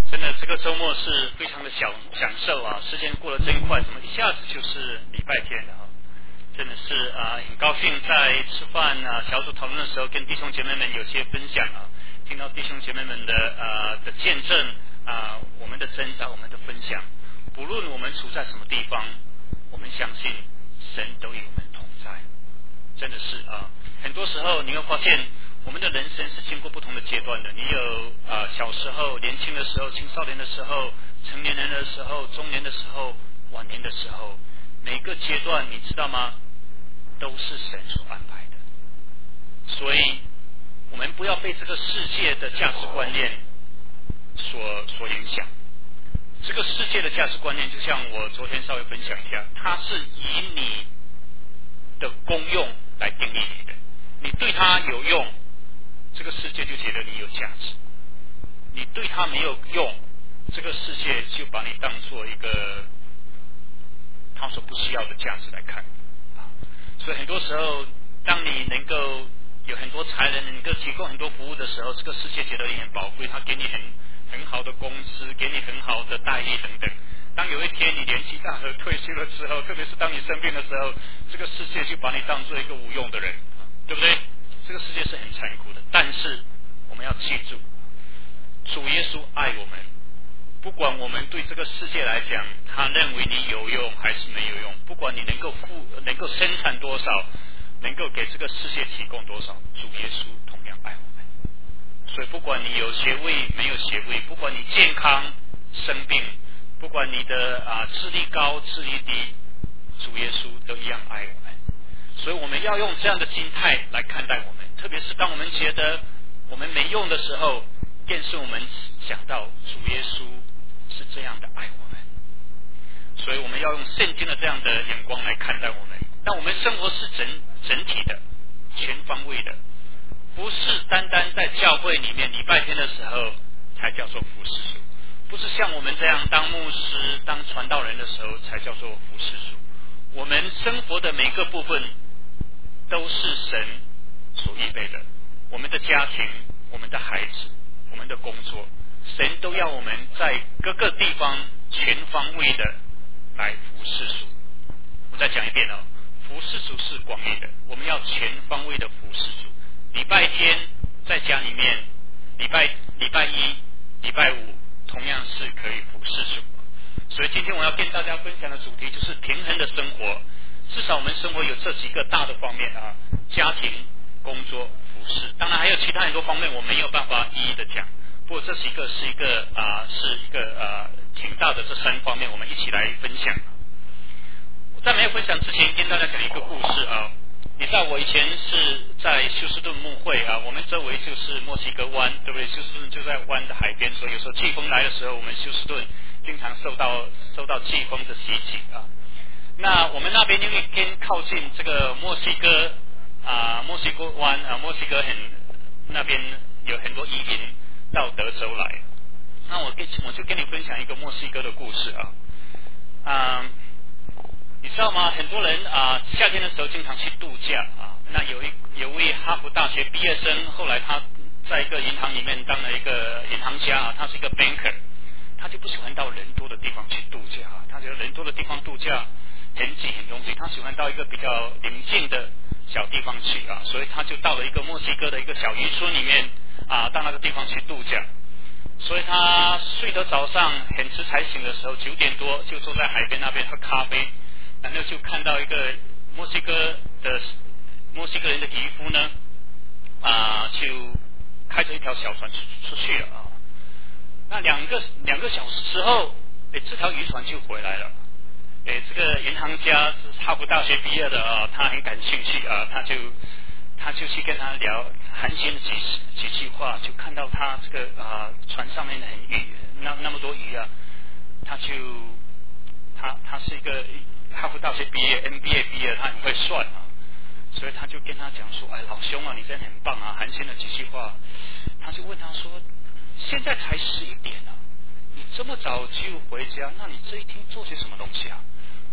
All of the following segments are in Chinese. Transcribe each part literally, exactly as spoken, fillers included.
真的，这个周末是非常的享享受啊！时间过得真快，怎么一下子就是礼拜天了啊！真的是啊，很高兴在吃饭啊、小组讨论的时候，跟弟兄姐妹们有些分享啊，听到弟兄姐妹们的呃的见证啊，我们的挣扎，我们的分享，不论我们处在什么地方，我们相信神都与我们同在。真的是啊，很多时候你会发现。我们的人生是经过不同的阶段的，你有呃小时候、年轻的时候、青少年的时候、成年人的时候、中年的时候、晚年的时候，每个阶段你知道吗？都是神所安排的。所以，我们不要被这个世界的价值观念所所影响。这个世界的价值观念，就像我昨天稍微分享一下，它是以你的功用来定义你的，你对它有用。这个世界就觉得你有价值，你对他没有用，这个世界就把你当做一个他所不需要的价值来看。所以很多时候，当你能够有很多才能，能够提供很多服务的时候，这个世界觉得你很宝贵，他给你很很好的工资，给你很好的待遇等等。当有一天你年纪大了退休了之后，特别是当你生病的时候，这个世界就把你当做一个无用的人，对不对？这个世界是很残酷的，但是我们要记住，主耶稣爱我们，不管我们对这个世界来讲，他认为你有用还是没有用，不管你能够付、能够生产多少，能够给这个世界提供多少，主耶稣同样爱我们。所以，不管你有学位没有学位，不管你健康生病，不管你的啊智力高智力低，主耶稣都一样爱我们。所以我们要用这样的心态来看待我们，特别是当我们觉得我们没用的时候，便是我们想到主耶稣是这样的爱我们。所以我们要用圣经的这样的眼光来看待我们。但我们生活是整整体的、全方位的，不是单单在教会里面礼拜天的时候才叫做服侍主，不是像我们这样当牧师、当传道人的时候才叫做服侍主。我们生活的每个部分都是神所预备的，我们的家庭、我们的孩子、我们的工作，神都要我们在各个地方全方位的来服侍主。我再讲一遍哦，服侍主是广义的，我们要全方位的服侍主。礼拜天在家里面，礼拜礼拜一、礼拜五同样是可以服侍主。所以今天我要跟大家分享的主题就是平衡的生活。至少我们生活有这几个大的方面啊，家庭、工作、服侍，当然还有其他很多方面我没有办法一一的讲。不过这几个是一个啊、呃，是一个呃挺大的这三方面，我们一起来分享。在没有分享之前，跟大家讲一个故事啊。你知道我以前是在休斯顿牧会啊，我们周围就是墨西哥湾，对不对？休斯顿就在湾的海边，所以有时候季风来的时候，我们休斯顿经常受到受到季风的袭击啊。那我们那边因为偏靠近这个墨西哥啊，墨西哥湾啊，墨西哥很那边有很多移民到德州来。那我跟我就跟你分享一个墨西哥的故事啊，啊，你知道吗？很多人啊，夏天的时候经常去度假啊。那有一有位哈佛大学毕业生，后来他在一个银行里面当了一个银行家啊，他是一个 banker， 他就不喜欢到人多的地方去度假啊，他觉得人多的地方度假很挤很拥挤，他喜欢到一个比较宁静的小地方去啊，所以他就到了一个墨西哥的一个小渔村里面啊，到那个地方去度假。所以他睡得早上很迟才醒的时候，九点多就坐在海边那边喝咖啡，然后就看到一个墨西哥的墨西哥人的渔夫呢，啊，就开着一条小船出出去了啊。那两个两个小时之后，哎，这条渔船就回来了。诶，这个银行家是哈佛大学毕业的啊，他很感兴趣啊，他就他就去跟他聊，寒暄了几几句话，就看到他这个啊船上面很鱼，那那么多鱼啊，他就他他是一个哈佛大学毕业 M B A 毕业，他很会算啊，所以他就跟他讲说，哎，老兄啊，你真的很棒啊，寒暄了几句话，他就问他说，现在才十一点啊，你这么早就回家，那你这一天做些什么东西啊？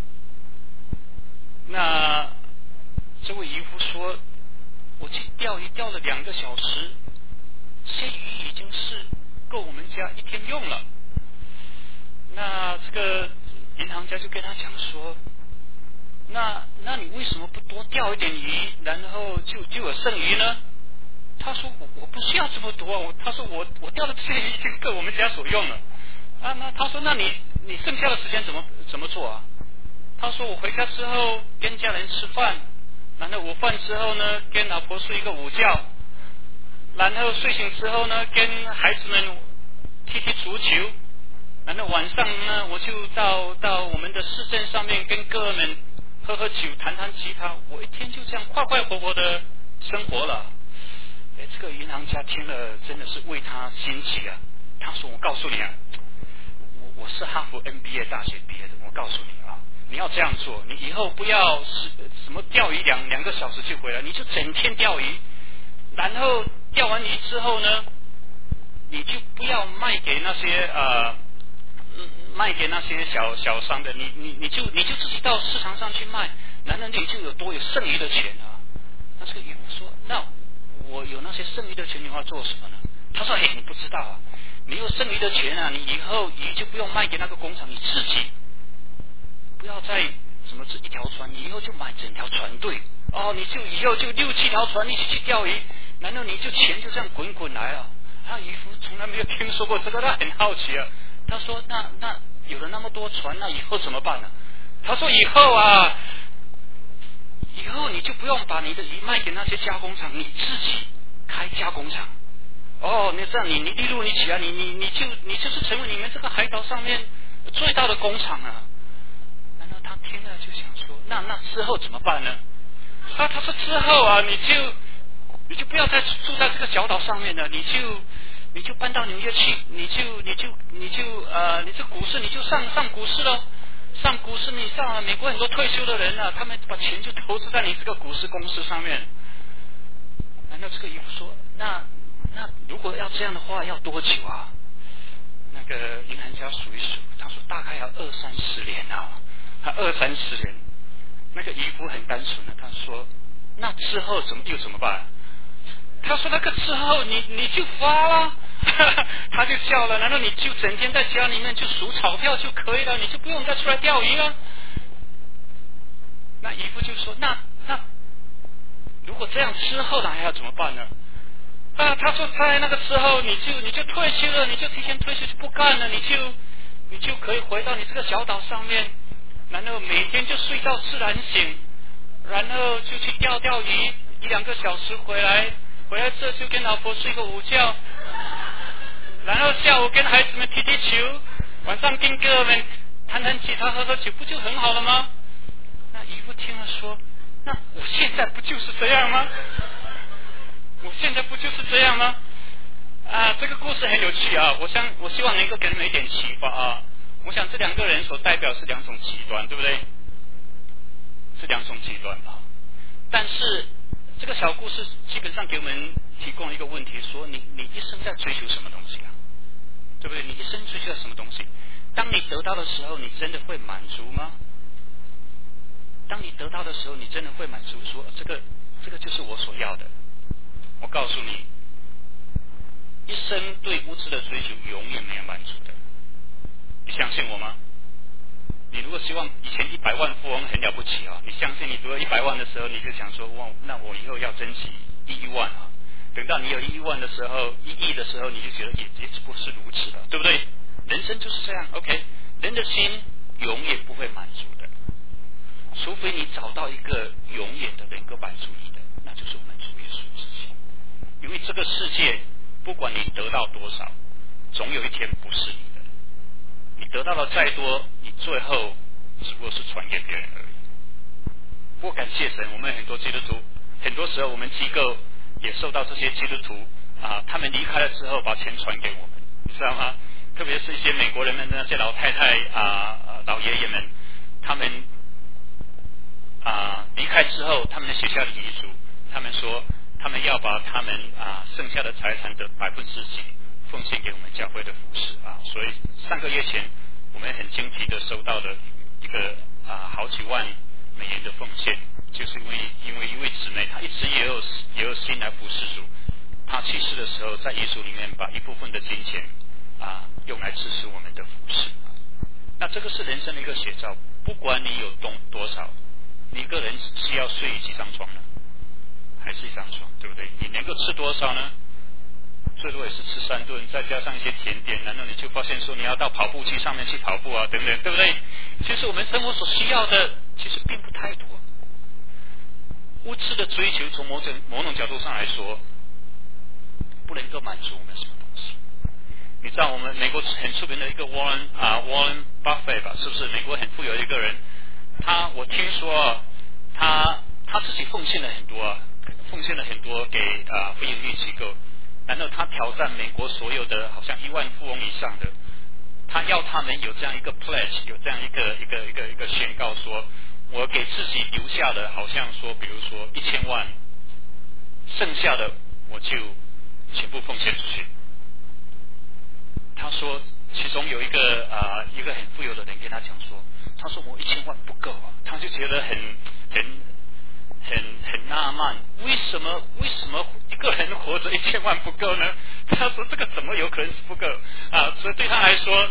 那这位渔夫说，我去钓鱼钓了两个小时，这些鱼已经是够我们家一天用了。 那这个银行家就跟他讲说，那那你为什么不多钓一点鱼，然后就就有剩余呢？他说我我不需要这么多，我他说我我钓的这些鱼已经够我们家所用了。啊，那他说那你你剩下的时间怎么怎么做啊？他说我回家之后跟家人吃饭，然后午饭之后呢跟老婆睡一个午觉，然后睡醒之后呢跟孩子们踢踢足球，然后晚上呢我就到到我们的市镇上面跟哥们喝喝酒弹弹吉他，我一天就这样快快活活的生活了。哎，这个银行家听了真的是为他心急啊。他说我告诉你啊，我我是哈佛 M B A 大学毕业的，我告诉你啊，你要这样做，你以后不要是什么钓鱼两两个小时就回来，你就整天钓鱼，然后钓完鱼之后呢，你就不要卖给那些呃卖给那些小小商的，你你你就你就自己到市场上去卖，然后你就有多有剩余的钱啊。那这个渔夫说，那我有那些剩余的钱，你要做什么呢？他说：“哎，你不知道啊，你有剩余的钱啊，你以后鱼就不用卖给那个工厂，你自己不要再什么这一条船，你以后就买整条船队哦，你就以后就六七条船一起去钓鱼，然后你就钱就这样滚滚来了。”啊，渔夫从来没有听说过这个，他很好奇啊。他说：“那那有了那么多船，那以后怎么办呢？”他说：“以后啊。”以后你就不用把你的鱼卖给那些加工厂，你自己开加工厂。哦，那这样你你例如你起来，你你你就你就是成为你们这个海岛上面最大的工厂啊。然后他听了就想说，那那之后怎么办呢？啊，他说之后啊，你就你就不要再住在这个小岛上面了，你就你就搬到纽约去，你就你就你就呃，你这股市你就上上股市喽。上股市，你上美国很多退休的人啊，他们把钱就投资在你这个股市公司上面。难道这个渔夫说，那那如果要这样的话，要多久啊？那个银行家数一数，他说大概要二三十年啊，他二三十年。那个渔夫很单纯的，他说，那之后怎么又怎么办？他说那个之后你你就发了。他就笑了，难道你就整天在家里面就数钞票就可以了，你就不用再出来钓鱼了？那渔夫就说，那那如果这样之后呢还要怎么办呢？啊，他说在那个时候你就你就退休了，你就提前退休就不干了，你就你就可以回到你这个小岛上面，然后每天就睡到自然醒，然后就去钓钓鱼，一两个小时回来，回来这就跟老婆睡个午觉。然后下午跟孩子们踢踢球，晚上跟哥们弹弹吉他喝喝酒，不就很好了吗？那渔夫听了说，那我现在不就是这样吗？我现在不就是这样吗？啊，这个故事很有趣啊，我想我希望能够给你们一点启发啊。我想这两个人所代表是两种极端，对不对？是两种极端啊。但是这个小故事基本上给我们提供一个问题，说你你一生在追求什么东西啊？对不对？你一生追求什么东西？当你得到的时候，你真的会满足吗？当你得到的时候，你真的会满足说这个这个就是我所要的？我告诉你，一生对物质的追求永远没有满足的。你相信我吗？你如果希望以前一百万富翁很了不起啊，你相信你得了一百万的时候，你就想说哇，那我以后要争取一亿万啊。等到你有一亿万的时候，一亿的时候，你就觉得也也不是如此的，对不对？人生就是这样 ，OK？ 人的心永远不会满足的，除非你找到一个永远的能够满足你的，那就是我们主耶稣自己。因为这个世界，不管你得到多少，总有一天不是你的。你得到了再多，你最后只不过是传给别人而已。不过感谢神，我们很多基督徒，很多时候我们机构也受到这些基督徒啊，他们离开了之后把钱传给我们，你知道吗？特别是一些美国人们的那些老太太啊、老爷爷们，他们啊离开之后，他们写下了遗嘱，他们说他们要把他们啊剩下的财产的百分之几奉献给我们教会的服侍啊。所以上个月前，我们很惊奇的收到了一个啊好几万美元的奉献，就是因为因为一位姊妹她一直也有也有心来服侍主，她去世的时候在遗嘱里面把一部分的金钱啊用来支持我们的服侍。 那这个是人生的一个写照，不管你有多多少，你一个人是要睡几张床呢？还是一张床，对不对？你能够吃多少呢？最多也是吃三顿，再加上一些甜点，难道你就发现说你要到跑步机上面去跑步啊，等等，对不对？其实我们生活所需要的其实并不太多。物质的追求，从某种某种角度上来说，不能够满足我们什么东西。你知道我们美国很出名的一个 Warren 啊 Warren Buffett 吧，是不是？美国很富有的一个人，他我听说啊，他他自己奉献了很多啊，奉献了很多给啊非营利机构。然后他挑战美国所有的好像一万富翁以上的，他要他们有这样一个 pledge， 有这样一个一个一个一个宣告说，我给自己留下的好像说，比如说一千万，剩下的我就全部奉献出去。他说，其中有一个啊、呃、一个很富有的人跟他讲说，他说我一千万不够啊，他就觉得很很。很很纳闷，为什么为什么一个人活着一千万不够呢？他说这个怎么有可能是不够啊？所以对他来说，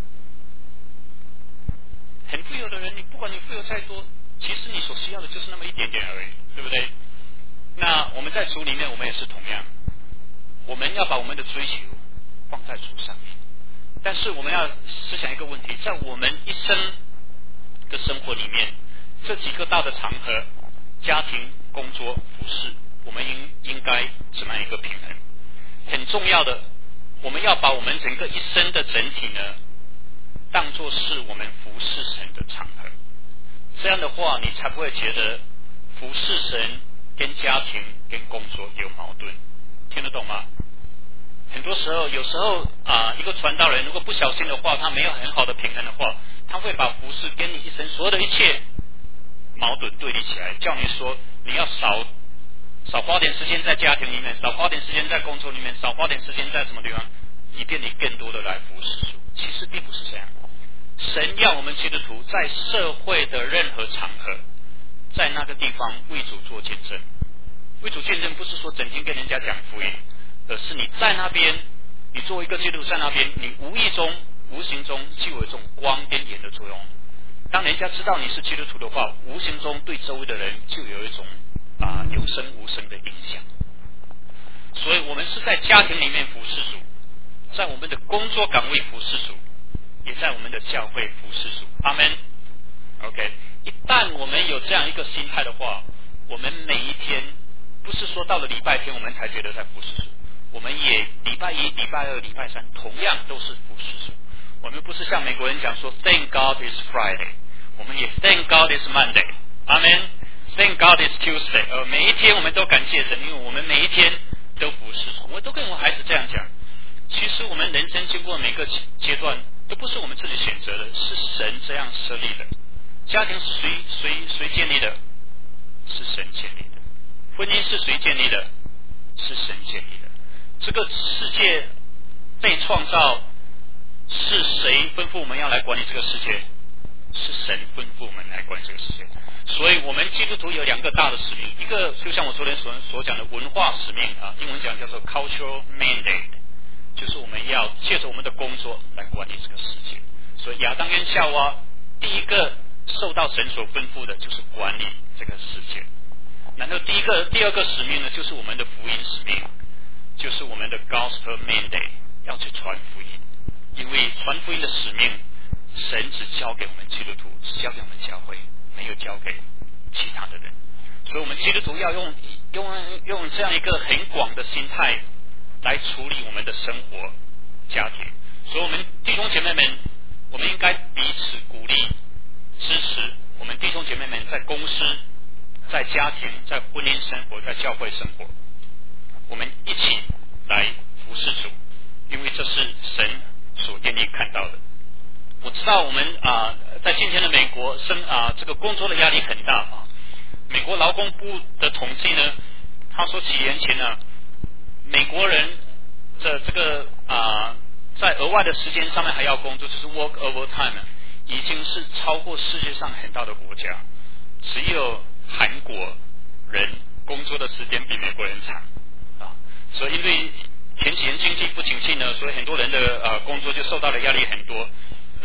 很富有的人，你不管你富有再多，其实你所需要的就是那么一点点而已，对不对？那我们在主里面，我们也是同样，我们要把我们的追求放在主上面，但是我们要思想一个问题，在我们一生的生活里面，这几个大的场合。家庭、工作、服饰，我们应应该怎么样一个平衡？很重要的，我们要把我们整个一生的整体呢，当作是我们服侍神的场合。这样的话，你才不会觉得服侍神跟家庭、跟工作有矛盾。听得懂吗？很多时候，有时候啊、呃，一个传道人如果不小心的话，他没有很好的平衡的话，他会把服侍跟你一生所有的一切。矛盾对立起来，叫你说你要少少花点时间在家庭里面，少花点时间在工作里面，少花点时间在什么地方，以便你更多的来服侍主。其实并不是这样。神要我们基督徒在社会的任何场合，在那个地方为主做见证。为主见证不是说整天跟人家讲福音，而是你在那边，你作为一个基督徒在那边，你无意中、无形中就有一种光跟盐的作用。当人家知道你是基督徒的话，无形中对周围的人就有一种啊、呃、有声无声的影响。所以我们是在家庭里面服侍主，在我们的工作岗位服侍主，也在我们的教会服侍主。阿们。OK， 一旦我们有这样一个心态的话，我们每一天不是说到了礼拜天我们才觉得在服侍主，我们也礼拜一、礼拜二、礼拜三同样都是服侍主。我们不是像美国人讲说 Thank God it's Friday， 我们也 Thank God it's Monday， 阿们 Thank God it's Tuesday， 呃，每一天我们都感谢神，因为我们每一天都服侍主。我都跟我孩子这样讲，其实我们人生经过每个阶段都不是我们自己选择的，是神这样设立的。家庭是谁谁谁建立的？是神建立的。婚姻是谁建立的？是神建立的。这个世界被创造，是谁吩咐我们要来管理这个世界？是神吩咐我们来管理这个世界。所以我们基督徒有两个大的使命，一个就像我昨天所所讲的文化使命啊，英文讲叫做 cultural mandate， 就是我们要借着我们的工作来管理这个世界。所以亚当跟夏娃第一个受到神所吩咐的就是管理这个世界。然后第一个第二个使命呢，就是我们的福音使命，就是我们的 gospel mandate， 要去传福音。因为传福音的使命，神只交给我们基督徒，只交给我们教会，没有交给其他的人。所以我们基督徒要用用用这样一个很广的心态来处理我们的生活、家庭。所以我们弟兄姐妹们，我们应该彼此鼓励、支持我们弟兄姐妹们在公司、在家庭、在婚姻生活、在教会生活，我们一起来服侍主，因为这是神所愿意看到的。我知道我们啊、呃，在今天的美国生啊、呃，这个工作的压力很大啊。美国劳工部的统计呢，他说几年前呢，美国人的这个啊、呃，在额外的时间上面还要工作，就是 work overtime， 已经是超过世界上很大的国家，只有韩国人工作的时间比美国人长啊。所以因为前几年经济不景气呢，所以很多人的呃工作就受到了压力很多。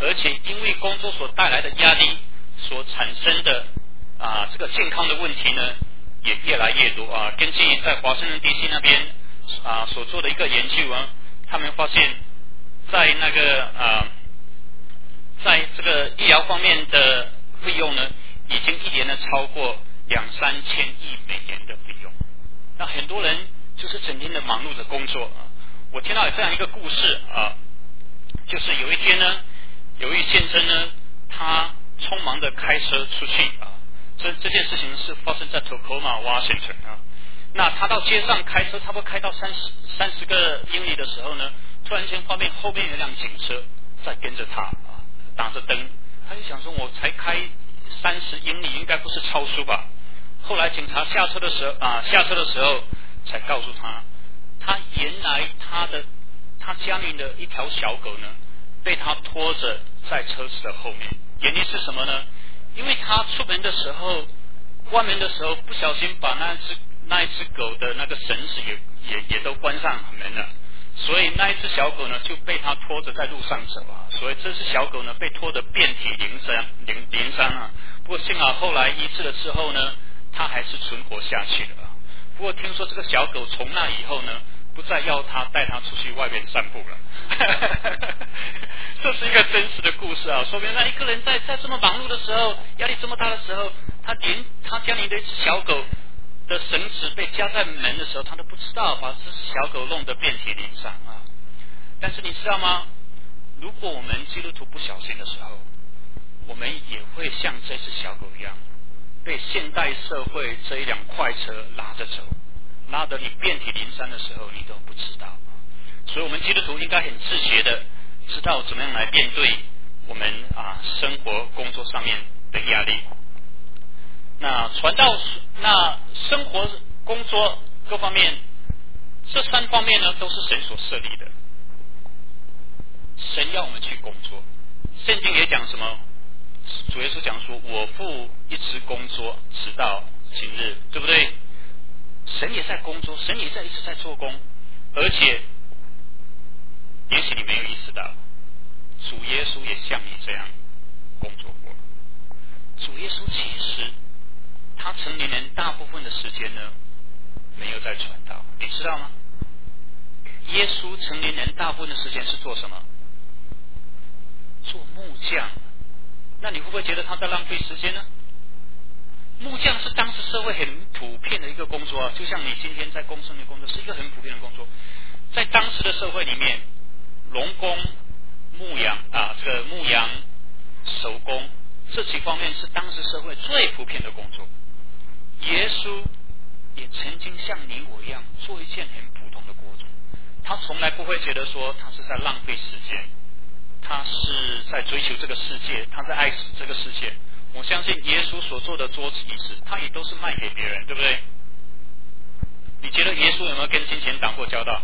而且因为工作所带来的压力所产生的啊这个健康的问题呢，也越来越多啊。根据在华盛顿 D C 那边啊所做的一个研究啊，他们发现，在那个啊，在这个医疗方面的费用呢，已经一年呢超过两三千亿美元的费用。那很多人就是整天的忙碌着工作啊。我听到有这样一个故事啊，就是有一天呢，有一位先生呢，他匆忙的开车出去啊，这这件事情是发生在 Tacoma Washington 啊。那他到街上开车，差不多开到三十三十个英里的时候呢，突然间发现后面有一辆警车在跟着他啊，打着灯。他就想说，我才开三十英里，应该不是超速吧？后来警察下车的时候啊，下车的时候才告诉他，他原来他的他家里的一条小狗呢，被他拖着在车子的后面。原因是什么呢？因为他出门的时候，关门的时候不小心把那只那一只狗的那个绳子也也也都关上门了，所以那一只小狗呢就被他拖着在路上走啊，所以这只小狗呢被拖得遍体鳞伤鳞鳞伤啊。不过幸好后来医治了之后呢，它还是存活下去了。不过听说这个小狗从那以后呢，不再要他带他出去外面散步了。这是一个真实的故事啊，说明那一个人在在这么忙碌的时候，压力这么大的时候，他连他家里的一只小狗的绳子被夹在门的时候，他都不知道，把这只小狗弄得遍体鳞伤啊。但是你知道吗？如果我们基督徒不小心的时候，我们也会像这只小狗一样，被现代社会这一辆快车拉着走，拉得你遍体鳞伤的时候，你都不知道。所以我们基督徒应该很自觉的知道怎么样来面对我们啊生活工作上面的压力。那传道，那生活工作各方面，这三方面呢都是神所设立的。神要我们去工作，圣经也讲什么？主耶稣讲说，我父一直工作直到今日，对不对？神也在工作，神也在一直在做工，而且也许你没有意识到，主耶稣也像你这样工作过。主耶稣其实他成年人大部分的时间呢，没有在传道，你知道吗？耶稣成年人大部分的时间是做什么？做木匠。那你会不会觉得他在浪费时间呢？木匠是当时社会很普遍的一个工作啊，就像你今天在工程的工作是一个很普遍的工作。在当时的社会里面，农工、牧羊啊，这个牧羊、手工这几方面是当时社会最普遍的工作。耶稣也曾经像你我一样做一件很普通的工作，他从来不会觉得说他是在浪费时间，他是在追求这个世界，他在爱死这个世界。我相信耶稣所做的桌子椅子，他也都是卖给别人，对不对？你觉得耶稣有没有跟金钱打过交道？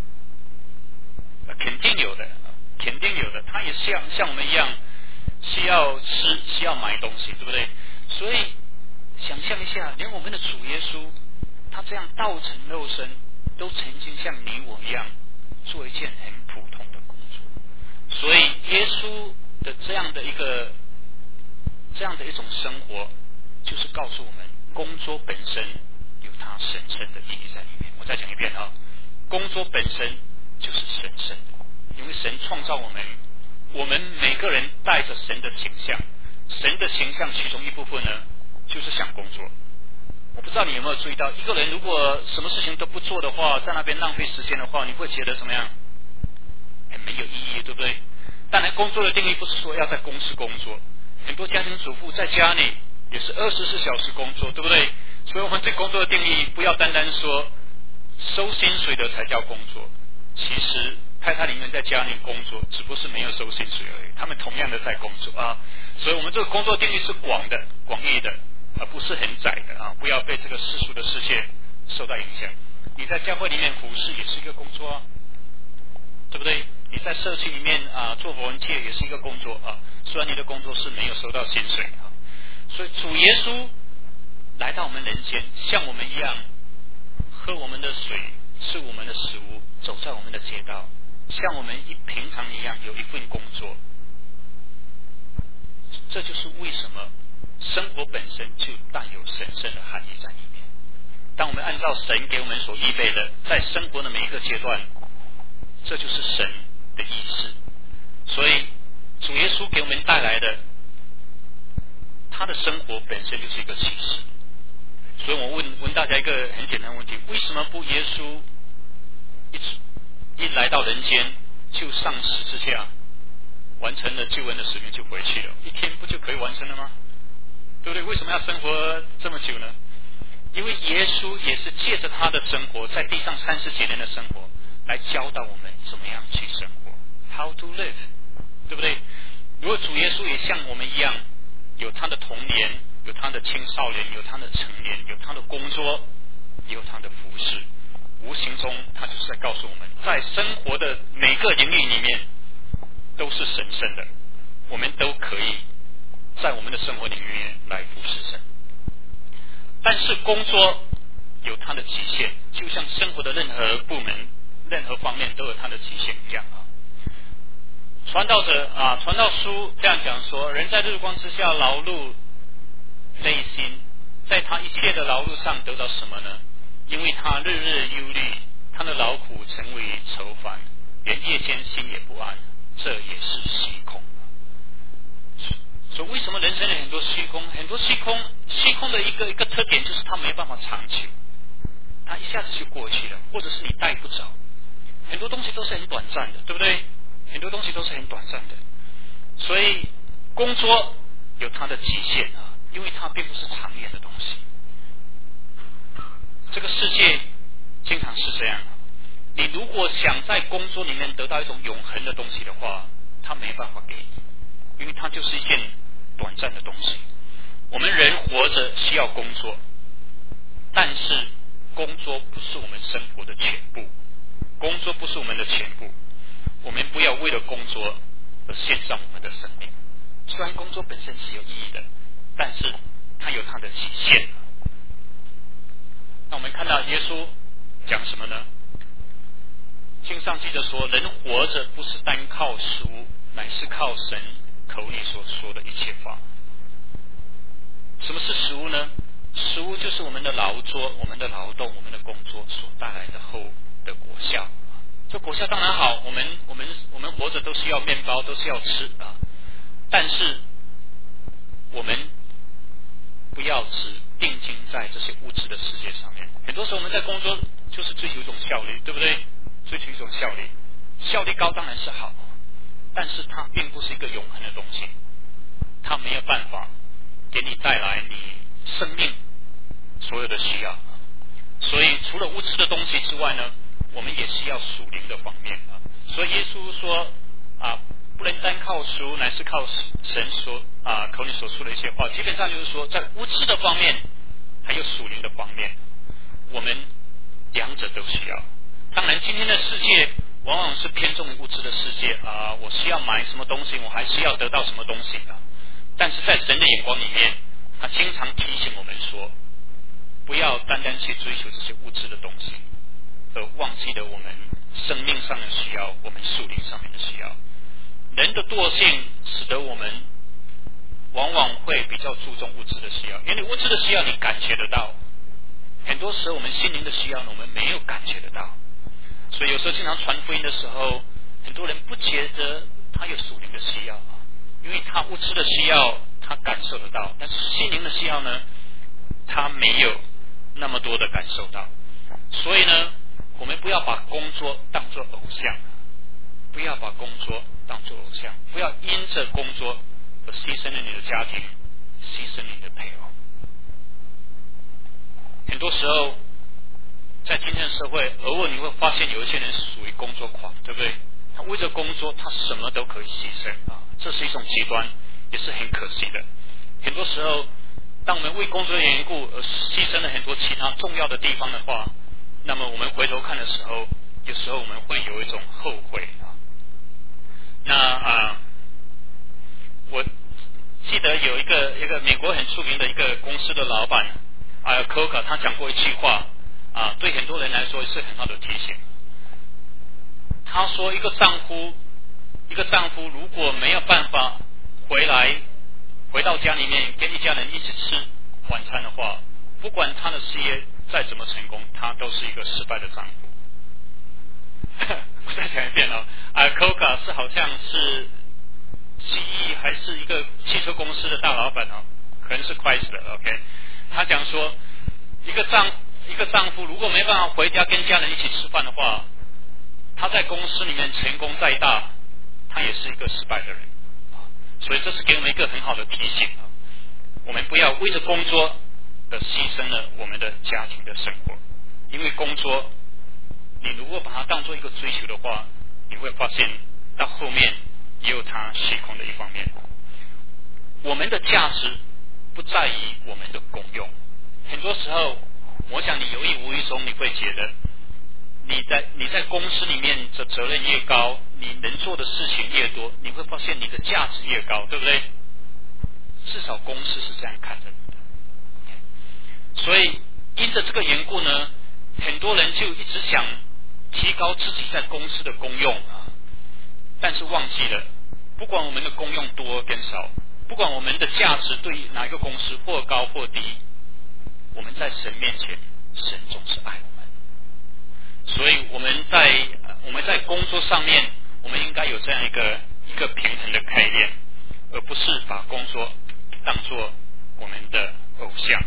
肯定有的，肯定有的。他也像像我们一样，需要吃，需要买东西，对不对？所以想象一下，连我们的主耶稣，他这样道成肉身，都曾经像你我一样做一件很普通的工作。所以耶稣的这样的一个这样的一种生活，就是告诉我们，工作本身有它神圣的意义在里面。我再讲一遍啊，工作本身就是神圣的，因为神创造我们，我们每个人带着神的形象，神的形象其中一部分呢，就是想工作。我不知道你有没有注意到，一个人如果什么事情都不做的话，在那边浪费时间的话，你会觉得怎么样？很没有意义，对不对？当然，工作的定义不是说要在公司工作，很多家庭主妇在家里也是二十四小时工作，对不对？所以我们对工作的定义，不要单单说收薪水的才叫工作。其实太太里面在家里工作，只不过是没有收薪水而已，他们同样的在工作啊。所以我们这个工作定义是广的、广义的，而不是很窄的啊！不要被这个世俗的世界受到影响。你在教会里面服侍也是一个工作啊，对不对？你在社区里面啊做佛文界也是一个工作啊，虽然你的工作是没有收到薪水啊。所以主耶稣来到我们人间，像我们一样喝我们的水，吃我们的食物，走在我们的街道，像我们一平常一样有一份工作， 这就是为什么生活本身就带有神圣的含义在里面。当我们按照神给我们所预备的，在生活的每一个阶段，这就是神的意思。所以主耶稣给我们带来的，他的生活本身就是一个启示。所以我问问大家一个很简单的问题：为什么不耶稣一一来到人间就上十字架，完成了救恩的使命就回去了？一天不就可以完成了吗？对不对？为什么要生活这么久呢？因为耶稣也是借着他的生活，在地上三十几年的生活，来教导我们怎么样去生活 ，How to live， 对不对？如果主耶稣也像我们一样，有他的童年，有他的青少年，有他的成年，有他的工作，也有他的服饰，无形中他就是在告诉我们，在生活的每个领域里面都是神圣的，我们都可以在我们的生活领域里面来服侍神。但是工作有它的极限，就像生活的任何部门、任何方面都有它的极限一样啊。传道者啊，传道书这样讲说：人在日光之下劳碌累心，在他一切的劳碌上得到什么呢？因为他日日忧虑，他的劳苦成为愁烦，连夜间心也不安，这也是虚空。所以为什么人生有很多虚空？很多虚空，虚空的一个一个特点就是它没办法长久，它一下子就过去了，或者是你带不着。很多东西都是很短暂的，对不对？很多东西都是很短暂的。所以工作有它的极限啊，因为它并不是长远的东西。这个世界经常是这样，你如果想在工作里面得到一种永恒的东西的话，它没办法给你，因为它就是一件短暂的东西。我们人活着需要工作，但是工作不是我们生活的全部，工作不是我们的全部。我们不要为了工作而献上我们的生命。虽然工作本身是有意义的，但是它有它的极限。那我们看到耶稣讲什么呢？经上记着说，人活着不是单靠食物，乃是靠神口里所说的一切话。什么是食物呢？食物就是我们的劳作、我们的劳动、我们的工作所带来的后的果效。这果效当然好，我们我们我们活着都需要面包，都是要吃啊。但是我们不要只定睛在这些物质的世界上面。很多时候我们在工作就是追求一种效率，对不对？追求一种效率，效率高当然是好，但是它并不是一个永恒的东西，它没有办法给你带来你生命所有的需要。所以除了物质的东西之外呢，我们也需要属灵的方面啊。所以耶稣说啊，不能单靠食物，乃是靠神所啊口里所说的一些话。基本上就是说，在物质的方面还有属灵的方面，我们两者都需要。当然今天的世界往往是偏重于物质的世界啊，我需要买什么东西，我还需要得到什么东西啊。但是在神的眼光里面，他经常提醒我们说，不要单单去追求这些物质的东西，而忘记了我们生命上的需要，我们属灵上面的需要。人的惰性使得我们往往会比较注重物质的需要，因为物质的需要你感觉得到，很多时候我们心灵的需要呢，我们没有感觉得到。所以有时候经常传福音的时候，很多人不觉得他有属灵的需要，因为他物质的需要他感受得到，但是心灵的需要呢，他没有那么多的感受到。所以呢，我们不要把工作当作偶像，不要把工作当作偶像，不要因着工作而牺牲了你的家庭，牺牲你的配偶。很多时候在今天的社会，偶尔你会发现有一些人是属于工作狂，对不对？他为了工作，他什么都可以牺牲啊，这是一种极端，也是很可惜的。很多时候，当我们为工作的缘故而牺牲了很多其他重要的地方的话，那么我们回头看的时候，有时候我们会有一种后悔啊。那啊，我记得有一个一个美国很出名的一个公司的老板啊 ，Coca， 他讲过一句话。啊，对很多人来说是很好的提醒。他说，一个丈夫，一个丈夫如果没有办法回来回到家里面跟一家人一起吃晚餐的话，不管他的事业再怎么成功，他都是一个失败的丈夫。我再讲一遍哦，啊 ，Coca 是好像是 G E 还是一个汽车公司的大老板哦，可能是 Chrysler，OK， 他讲说，一个丈一个丈夫如果没办法回家跟家人一起吃饭的话，他在公司里面成功再大，他也是一个失败的人。所以这是给我们一个很好的提醒，我们不要为着工作而牺牲了我们的家庭的生活，因为工作你如果把它当做一个追求的话，你会发现到后面也有它虚空的一方面。我们的价值不在于我们的功用，很多时候我想你有意无意中你会觉得你在你在公司里面的责任越高，你能做的事情越多，你会发现你的价值越高，对不对？至少公司是这样看着你的。所以因着这个缘故呢，很多人就一直想提高自己在公司的功用啊，但是忘记了，不管我们的功用多跟少，不管我们的价值对于哪一个公司或高或低，我们在神面前，神总是爱我们。所以我们在我们在工作上面，我们应该有这样一个一个平衡的概念，而不是把工作当作我们的偶像。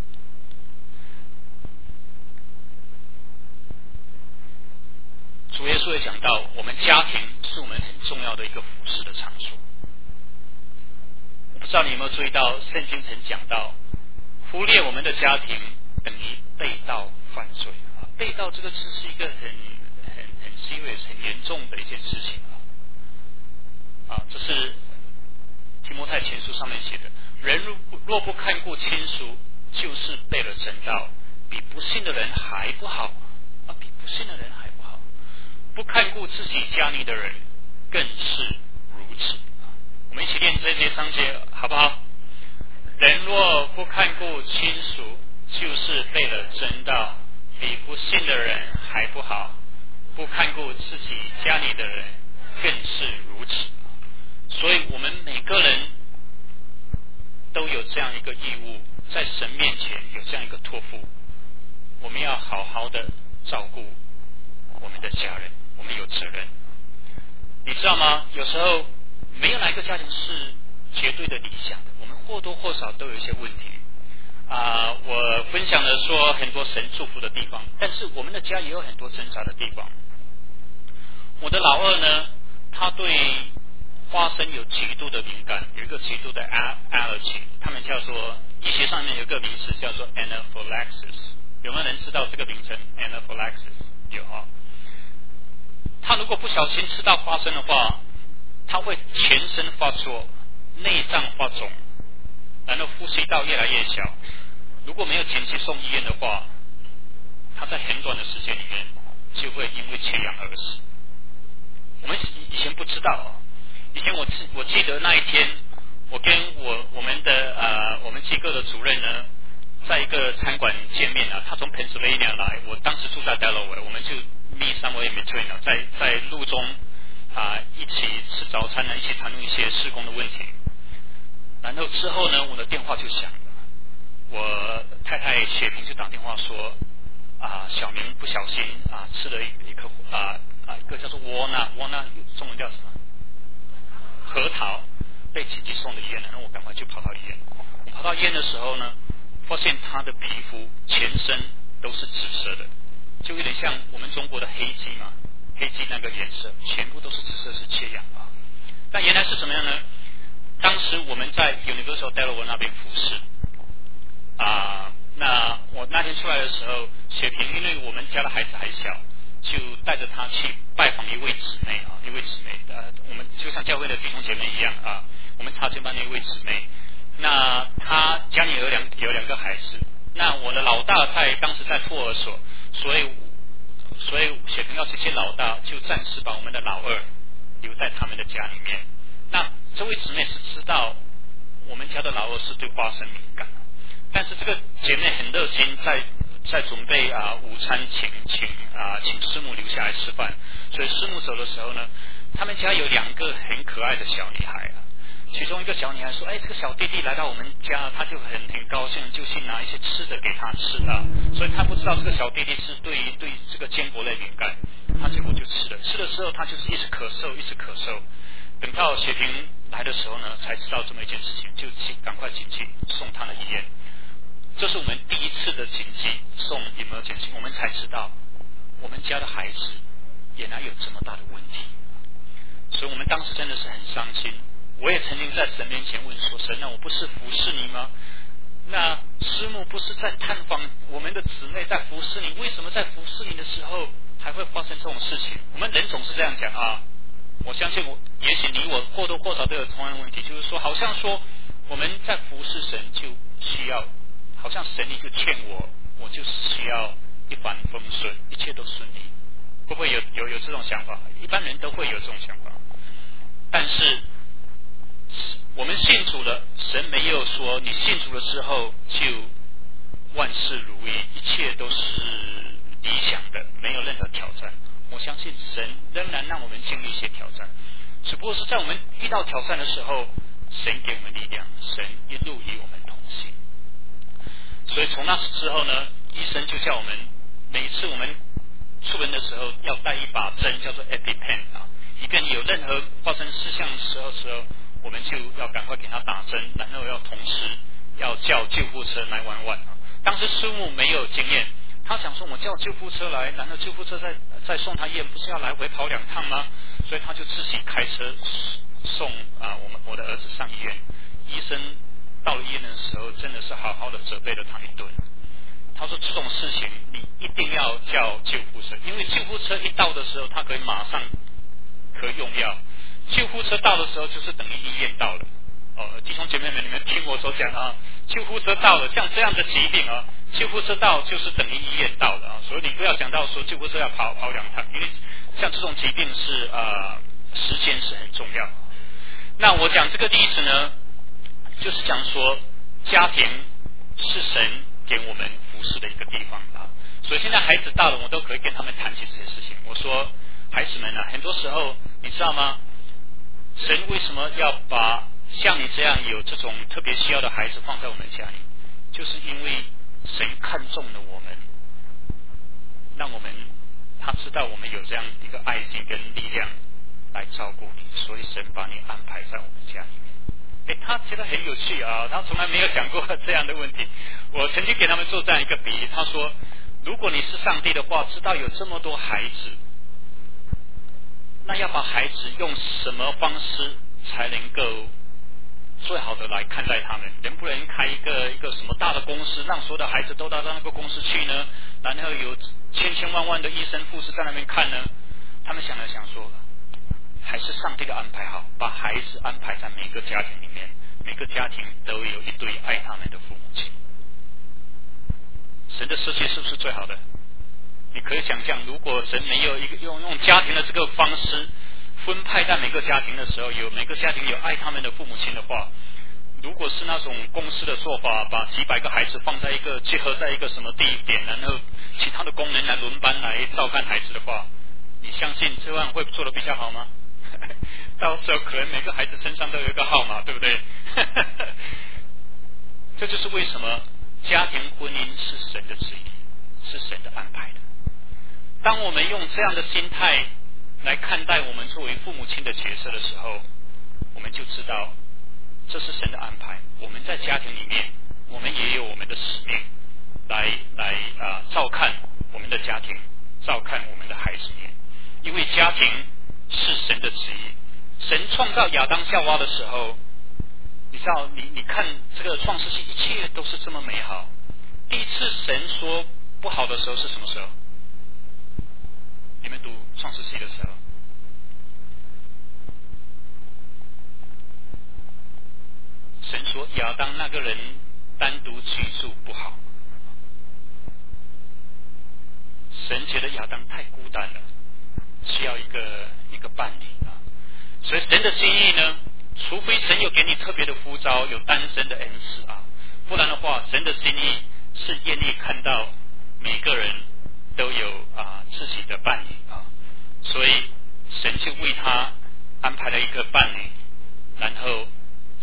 主耶稣也讲到，我们家庭是我们很重要的一个服侍的场所。我不知道你有没有注意到，圣经曾讲到，忽略我们的家庭等于背道犯罪。背道这个字是一个很很很 serious 很严重的一件事情啊！这是提摩太前书上面写的：人若不看顾亲属，就是背了真道，比不信的人还不好啊！比不信的人还不好。不看顾自己家里的人，更是如此。我们一起念这些章节好不好？人若不看顾亲属，就是背了真道，比不信的人还不好，不看顾自己家里的人更是如此。所以我们每个人都有这样一个义务，在神面前有这样一个托付，我们要好好的照顾我们的家人，我们有责任。你知道吗？有时候没有哪一个家庭是绝对的理想的，我们或多或少都有一些问题。啊、呃，我分享了说很多神祝福的地方，但是我们的家也有很多挣扎的地方。我的老二呢，他对花生有极度的敏感，有一个极度的 allergy， 他们叫做医学上面有一个名词叫做 anaphylaxis， 有没有人知道这个名称 anaphylaxis？ 有啊。他如果不小心吃到花生的话，他会全身发作，内脏发肿，然后呼吸道越来越小。如果没有紧急送医院的话，他在很短的时间里面就会因为缺氧而死。我们以前不知道啊，以前我记我记得那一天，我跟我我们的呃我们机构的主任呢，在一个餐馆见面啊，他从 Pennsylvania 来，我当时住在 Delaware， 我们就 meet somewhere in between 啊，在在路中啊一起吃早餐呢，一起谈论一些事工的问题。然后之后呢，我的电话就响了，我太太雪萍就打电话说，啊，小明不小心啊吃了一一颗啊啊一个叫做窝纳，窝纳中文叫什么？核桃，被紧急送到医院了。然后我赶快就跑到医院。我跑到医院的时候呢，发现他的皮肤全身都是紫色的，就有点像我们中国的黑鸡嘛，黑鸡那个颜色，全部都是紫色，是缺氧啊。但原来是怎么样呢？当时我们在 Universal Delaware 那边服侍啊，那我那天出来的时候，雪萍因为我们家的孩子还小，就带着他去拜访一位姊妹啊，一位姊妹，呃，我们就像教会的弟兄姐妹一样啊，我们插肩班的一位姊妹。那他家里有两有两个孩子，那我的老大在当时在托儿所，所以所以雪萍要去接老大，就暂时把我们的老二留在他们的家里面。那这位姊妹是知道我们家的老二是对花生敏感，但是这个姐妹很热心，在在准备啊午餐请请啊请师母留下来吃饭，所以师母走的时候呢，他们家有两个很可爱的小女孩啊， 其中一个小女孩说：“哎，这个小弟弟来到我们家，他就很很高兴，就去拿一些吃的给他吃啊。所以他不知道这个小弟弟是对对这个坚果类敏感，他结果就吃了。吃的时候，他就是一直咳嗽，一直咳嗽。等到血瓶来的时候呢，才知道这么一件事情，就赶快紧急送他的医院。这是我们第一次的紧急送 emergency， 我们才知道我们家的孩子原来有这么大的问题。所以我们当时真的是很伤心。我也曾经在神面前问说：神啊，我不是服侍你吗？那师母不是在探访我们的姊妹，在服侍你，为什么在服侍你的时候还会发生这种事情？我们人总是这样讲啊。我相信我，也许你我或多或少都有同样的问题，就是说，好像说我们在服侍神就需要，好像神你就欠我，我就需要一帆风顺，一切都顺利。会不会有有有这种想法？一般人都会有这种想法。但是我们信主了，神没有说你信主了之后就万事如意，一切都是理想的，没有任何挑战。我相信神仍然让我们经历一些挑战，只不过是在我们遇到挑战的时候，神给我们力量，神一路与我们同行。所以从那时之后呢，医生就叫我们每一次我们出门的时候要带一把针，叫做 EpiPen 啊，以便有任何发生事项的时候时候，我们就要赶快给他打针，然后要同时要叫救护车来玩玩。当时师母没有经验，他想说我叫救护车来，然后救护车再再送他医院，不是要来回跑两趟吗？所以他就自己开车送啊我们我的儿子上医院。医生到了医院的时候，真的是好好的责备了他一顿。他说这种事情你一定要叫救护车，因为救护车一到的时候，他可以马上可以用药。救护车到的时候，就是等于医院到了。哦，弟兄姐妹们，你们听我所讲的啊，救护车到了，像这样的疾病啊，救护车到就是等于医院到了啊。所以你不要讲到说救护车要跑跑两趟，因为像这种疾病是啊、呃，时间是很重要。那我讲这个例子呢，就是讲说家庭是神给我们服侍的一个地方啊。所以现在孩子大了，我都可以跟他们谈起这些事情。我说孩子们啊，很多时候你知道吗？神为什么要把像你这样有这种特别需要的孩子放在我们家里？就是因为神看中了我们，让我们他知道我们有这样一个爱心跟力量来照顾你，所以神把你安排在我们家里面。哎，他觉得很有趣啊，他从来没有讲过这样的问题。我曾经给他们做这样一个比喻，他说：如果你是上帝的话，知道有这么多孩子，那要把孩子用什么方式才能够最好的来看待他们？能不能开一个一个什么大的公司，让所有的孩子都到那个公司去呢？然后有千千万万的医生护士在那边看呢？他们想了想说，还是上帝的安排好，把孩子安排在每个家庭里面，每个家庭都有一对爱他们的父母亲。神的设计是不是最好的？你可以想象，如果神没有一个用用家庭的这个方式分派在每个家庭的时候，有每个家庭有爱他们的父母亲的话，如果是那种公司的做法，把几百个孩子放在一个结合在一个什么地点，然后其他的工人来轮班来照看孩子的话，你相信这样会做得比较好吗？到时候可能每个孩子身上都有一个号码，对不对？这就是为什么家庭婚姻是神的旨意，是神的安排的。当我们用这样的心态来看待我们作为父母亲的角色的时候，我们就知道这是神的安排。我们在家庭里面，我们也有我们的使命，来来啊、呃、照看我们的家庭，照看我们的孩子们。因为家庭是神的旨意。神创造亚当夏娃的时候，你知道，你你看这个创世纪，一切都是这么美好。第一次神说不好的时候是什么时候？你们读创世纪的时候，神说亚当那个人单独居住不好，神觉得亚当太孤单了，需要一个一个伴侣啊。所以神的心意呢，除非神有给你特别的呼召，有单身的恩赐啊，不然的话，神的心意是愿意看到每个人都有啊自己的伴侣啊。所以神就为他安排了一个伴侣，然后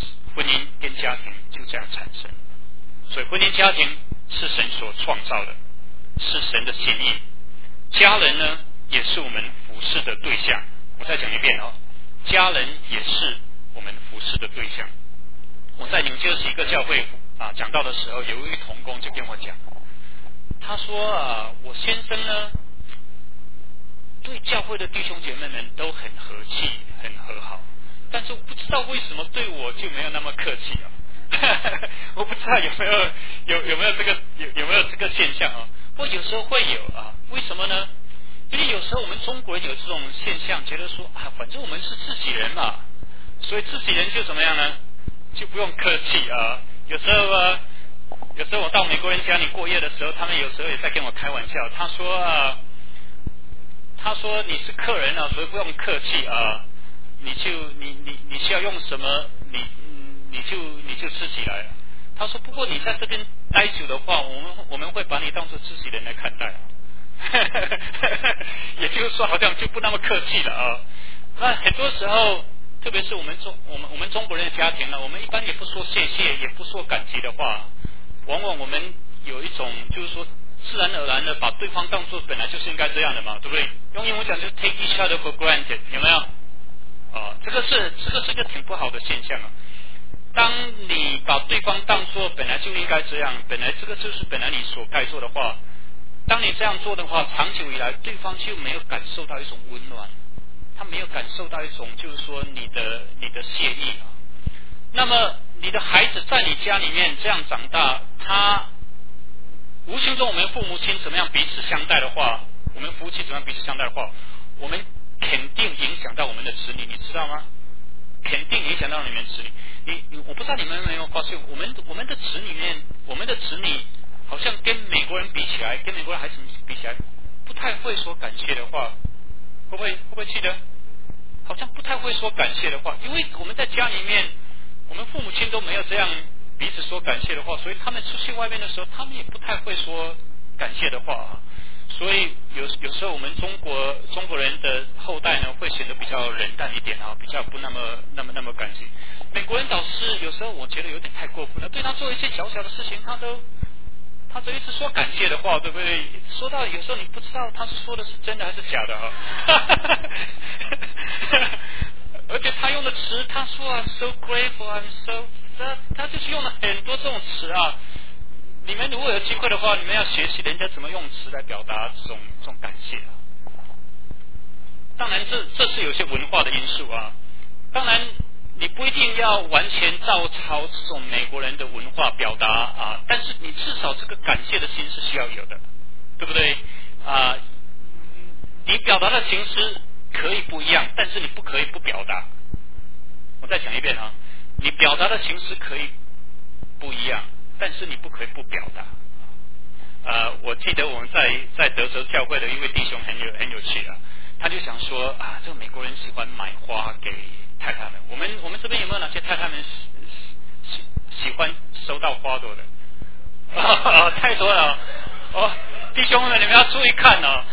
这样产生。所以婚姻家庭是神所创造的，是神的心意。家人呢，也是我们服侍的对象。我再讲一遍哦，家人也是我们服侍的对象。我在纽约市一个教会啊讲到的时候，有一位同工就跟我讲，他说啊，我先生呢，对教会的弟兄姐妹们都很和气，很和好，但是我不知道为什么对我就没有那么客气啊。我不知道有没有有有没有这个有有没有这个现象啊？不过有时候会有啊，为什么呢？因为有时候我们中国人有这种现象，觉得说啊，反正我们是自己人嘛，所以自己人就怎么样呢？就不用客气啊。有时候啊，有时候我到美国人家里过夜的时候，他们有时候也在跟我开玩笑。他说啊，他说你是客人啊，所以不用客气啊，你就你你你需要用什么，你你就你就吃起来。他说不过你在这边待久的话，我们我们会把你当作自己人来看待。也就是说，好像就不那么客气了啊。那很多时候，特别是我们中我们我们中国人的家庭呢，我们一般也不说谢谢，也不说感激的话，往往我们有一种就是说自然而然的把对方当作本来就是应该这样的嘛，对不对？用英文讲就是 take each other for granted， 有没有？啊，这个是这个是一个挺不好的现象啊。当你把对方当作本来就应该这样，本来这个就是本来你所该做的话，当你这样做的话，长久以来对方就没有感受到一种温暖，他没有感受到一种就是说你的你的谢意啊。那么你的孩子在你家里面这样长大，他无形中我们父母亲怎么样彼此相待的话，我们夫妻怎么样彼此相待的话，我们肯定影响到我们的子女，你知道吗？肯定影响到你们子女。你你我不知道你们有没有发现，我们我们的子女面，我们的子女好像跟美国人比起来，跟美国人孩子比起来，不太会说感谢的话，会不会会不会记得？好像不太会说感谢的话，因为我们在家里面，我们父母亲都没有这样彼此说感谢的话，所以他们出去外面的时候，他们也不太会说感谢的话。所以有有时候我们中国中国人的后代呢，会显得比较冷淡一点啊，比较不那么那么那么感激。美国人倒是有时候我觉得有点太过分了，对他做一些小小的事情，他都他都一直说感谢的话，对不对？说到有时候你不知道他是说的是真的还是假的啊。而且他用的词，他说 I'm so grateful, I'm so， 他他就是用了很多这种词啊。你们如果有机会的话，你们要学习人家怎么用词来表达这种这种感谢啊。当然这，这这是有些文化的因素啊。当然，你不一定要完全照抄这种美国人的文化表达啊，但是你至少这个感谢的心是需要有的，对不对？啊，你表达的形式可以不一样，但是你不可以不表达。我再讲一遍啊，你表达的形式可以不一样，但是你不可以不表达。呃，我记得我们在在德州教会的一位弟兄很有很有趣啊，他就想说啊，这个美国人喜欢买花给太太们，我们我们这边有没有哪些太太们喜喜喜欢收到花朵的？啊，太多了哦，弟兄们，你们要注意看哦。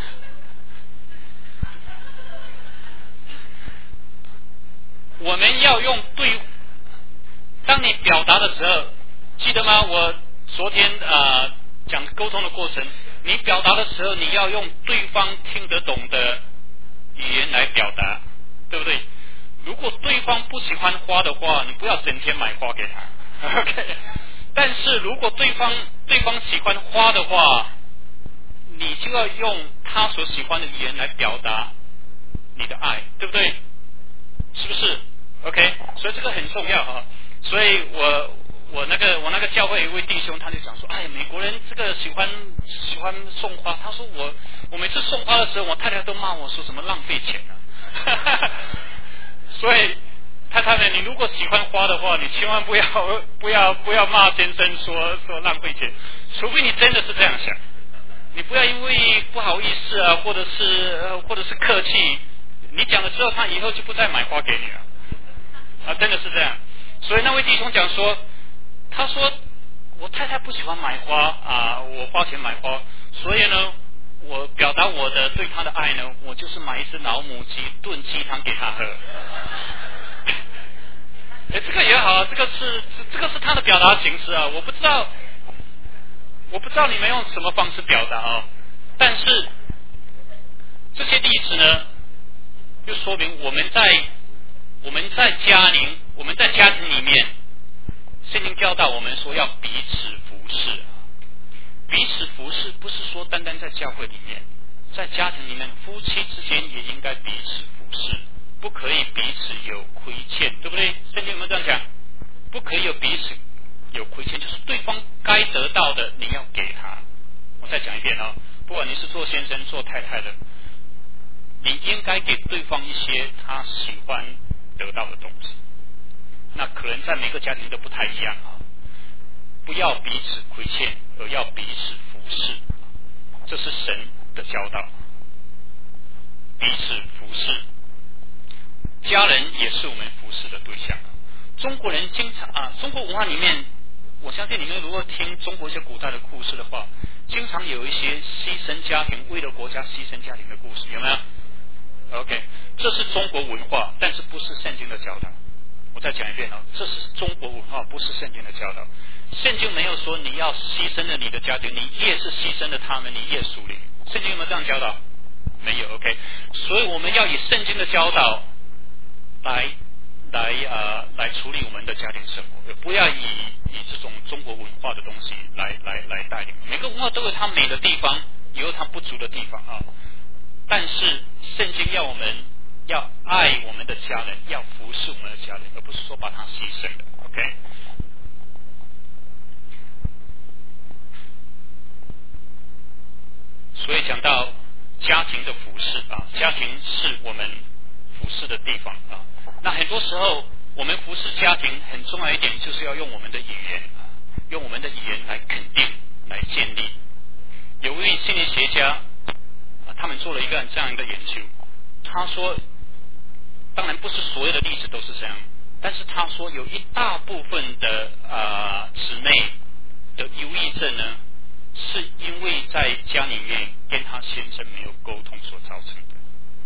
我们要用对，当你表达的时候，记得吗？我昨天呃讲沟通的过程，你表达的时候，你要用对方听得懂的语言来表达，对不对？如果对方不喜欢花的话，你不要整天买花给他 ，OK？ 但是如果对方对方喜欢花的话，你就要用他所喜欢的语言来表达你的爱，对不对？是不是 ？OK？ 所以这个很重要啊。所以我我那个我那个教会有一位弟兄，他就讲说，哎，美国人这个喜欢喜欢送花。他说我我每次送花的时候，我太太都骂我说什么浪费钱啊。所以太太们，你如果喜欢花的话，你千万不要不要不要骂先生说说浪费钱，除非你真的是这样想。你不要因为不好意思啊，或者是、呃、或者是客气，你讲了之后，他以后就不再买花给你了。啊，真的是这样。所以那位弟兄讲说，他说我太太不喜欢买花啊，我花钱买花，所以呢，我表达我的对她的爱呢，我就是买一只老母鸡炖鸡汤给她喝。 哎，这个也好，这个是这个是他的表达形式啊，我不知道，我不知道你们用什么方式表达啊，但是这些例子呢，就说明我们在我们在家庭我们在家庭里面，圣经教导我们说要彼此服侍，彼此服侍不是说单单在教会里面，在家庭里面，夫妻之间也应该彼此服侍，不可以彼此有亏欠，对不对？圣经有没有这样讲？不可以有彼此有亏欠，就是对方该得到的你要给他。我再讲一遍啊，不管你是做先生做太太的，你应该给对方一些他喜欢得到的东西。那可能在每个家庭都不太一样啊，不要彼此亏欠，而要彼此服侍，这是神的教导。彼此服侍，家人也是我们服侍的对象。中国人经常啊，中国文化里面，我相信你们如果听中国一些古代的故事的话，经常有一些牺牲家庭，为了国家牺牲家庭的故事，有没有 ？OK， 这是中国文化，但是不是圣经的教导。我再讲一遍啊，这是中国文化，不是圣经的教导。圣经没有说你要牺牲了你的家庭，你越是牺牲了他们，你越属灵。圣经有没有这样教导？没有 ，OK。所以我们要以圣经的教导来来呃来处理我们的家庭生活，不要以以这种中国文化的东西来来来带领。每个文化都有它美的地方，也有它不足的地方啊。但是圣经要我们要爱我们的家人，要服侍我们的家人，而不是说把它牺牲的 ，OK。所以讲到家庭的服侍啊，家庭是我们服侍的地方啊。那很多时候我们服侍家庭很重要一点，就是要用我们的语言啊，用我们的语言来肯定、来建立。有位心理学家啊，他们做了一个这样一个研究，他说，当然不是所有的例子都是这样，但是他说有一大部分的啊姊妹的忧郁症呢，是因为在家里面跟他先生没有沟通所造成的。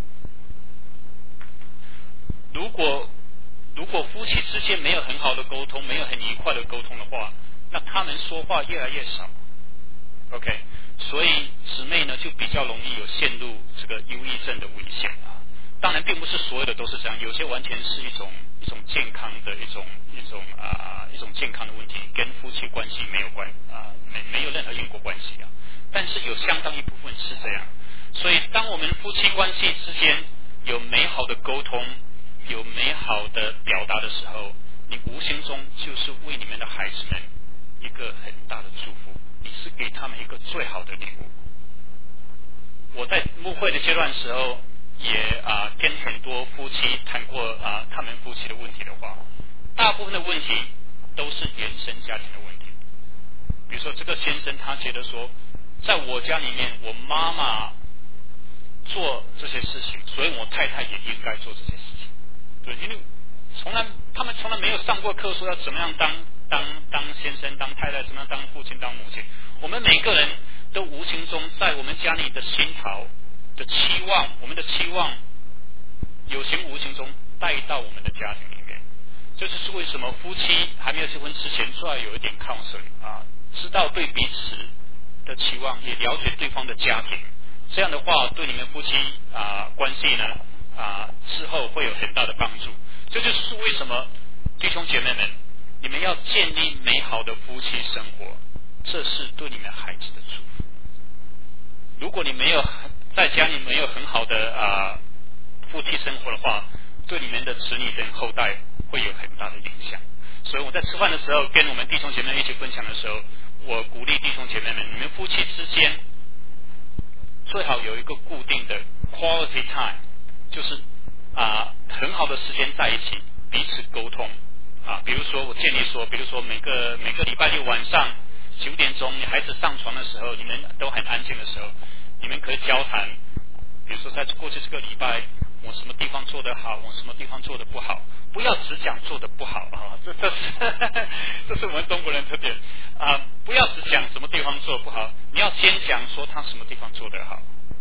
如果如果夫妻之间没有很好的沟通，没有很愉快的沟通的话，那他们说话越来越少。OK， 所以姊妹呢就比较容易有陷入这个忧郁症的危险啊。当然，并不是所有的都是这样，有些完全是一种一种健康的一种一种啊一种健康的问题，跟夫妻关系没有关啊没没有任何因果关系啊。但是有相当一部分是这样，所以当我们夫妻关系之间有美好的沟通，有美好的表达的时候，你无形中就是为你们的孩子们一个很大的祝福，你是给他们一个最好的礼物。我在牧会的阶段时候，也啊跟很多夫妻谈过啊他们夫妻的问题的话，大部分的问题都是原生家庭的问题。比如说这个先生他觉得说，在我家里面我妈妈做这些事情，所以我太太也应该做这些事情。对，因为从来他们从来没有上过课说要怎么样当当当先生当太太，怎么样当父亲当母亲。我们每个人都无形中在我们家里的熏陶的期望，我们的期望有形无形中带到我们的家庭里面。这就是为什么夫妻还没有结婚之前，最好有一点 counseling 啊，知道对彼此的期望，也了解对方的家庭。这样的话，对你们夫妻啊关系呢啊之后会有很大的帮助。这就是为什么弟兄姐妹们，你们要建立美好的夫妻生活，这是对你们孩子的祝福。如果你没有在家里没有很好的啊夫妻生活的话，对你们的子女跟后代会有很大的影响。所以我在吃饭的时候跟我们弟兄姐妹一起分享的时候，我鼓励弟兄姐妹们，你们夫妻之间最好有一个固定的 quality time， 就是啊很好的时间在一起，彼此沟通啊。比如说我建议说，比如说每个每个礼拜六晚上九点钟，你孩子上床的时候，你们都很安静的时候，你们可以交谈。比如说在过去这个礼拜，我什么地方做得好，我什么地方做得不好，不要只讲做得不好啊，这这是这是我们中国人特点啊，不要只讲什么地方做得不好，你要先讲说他什么地方做得好。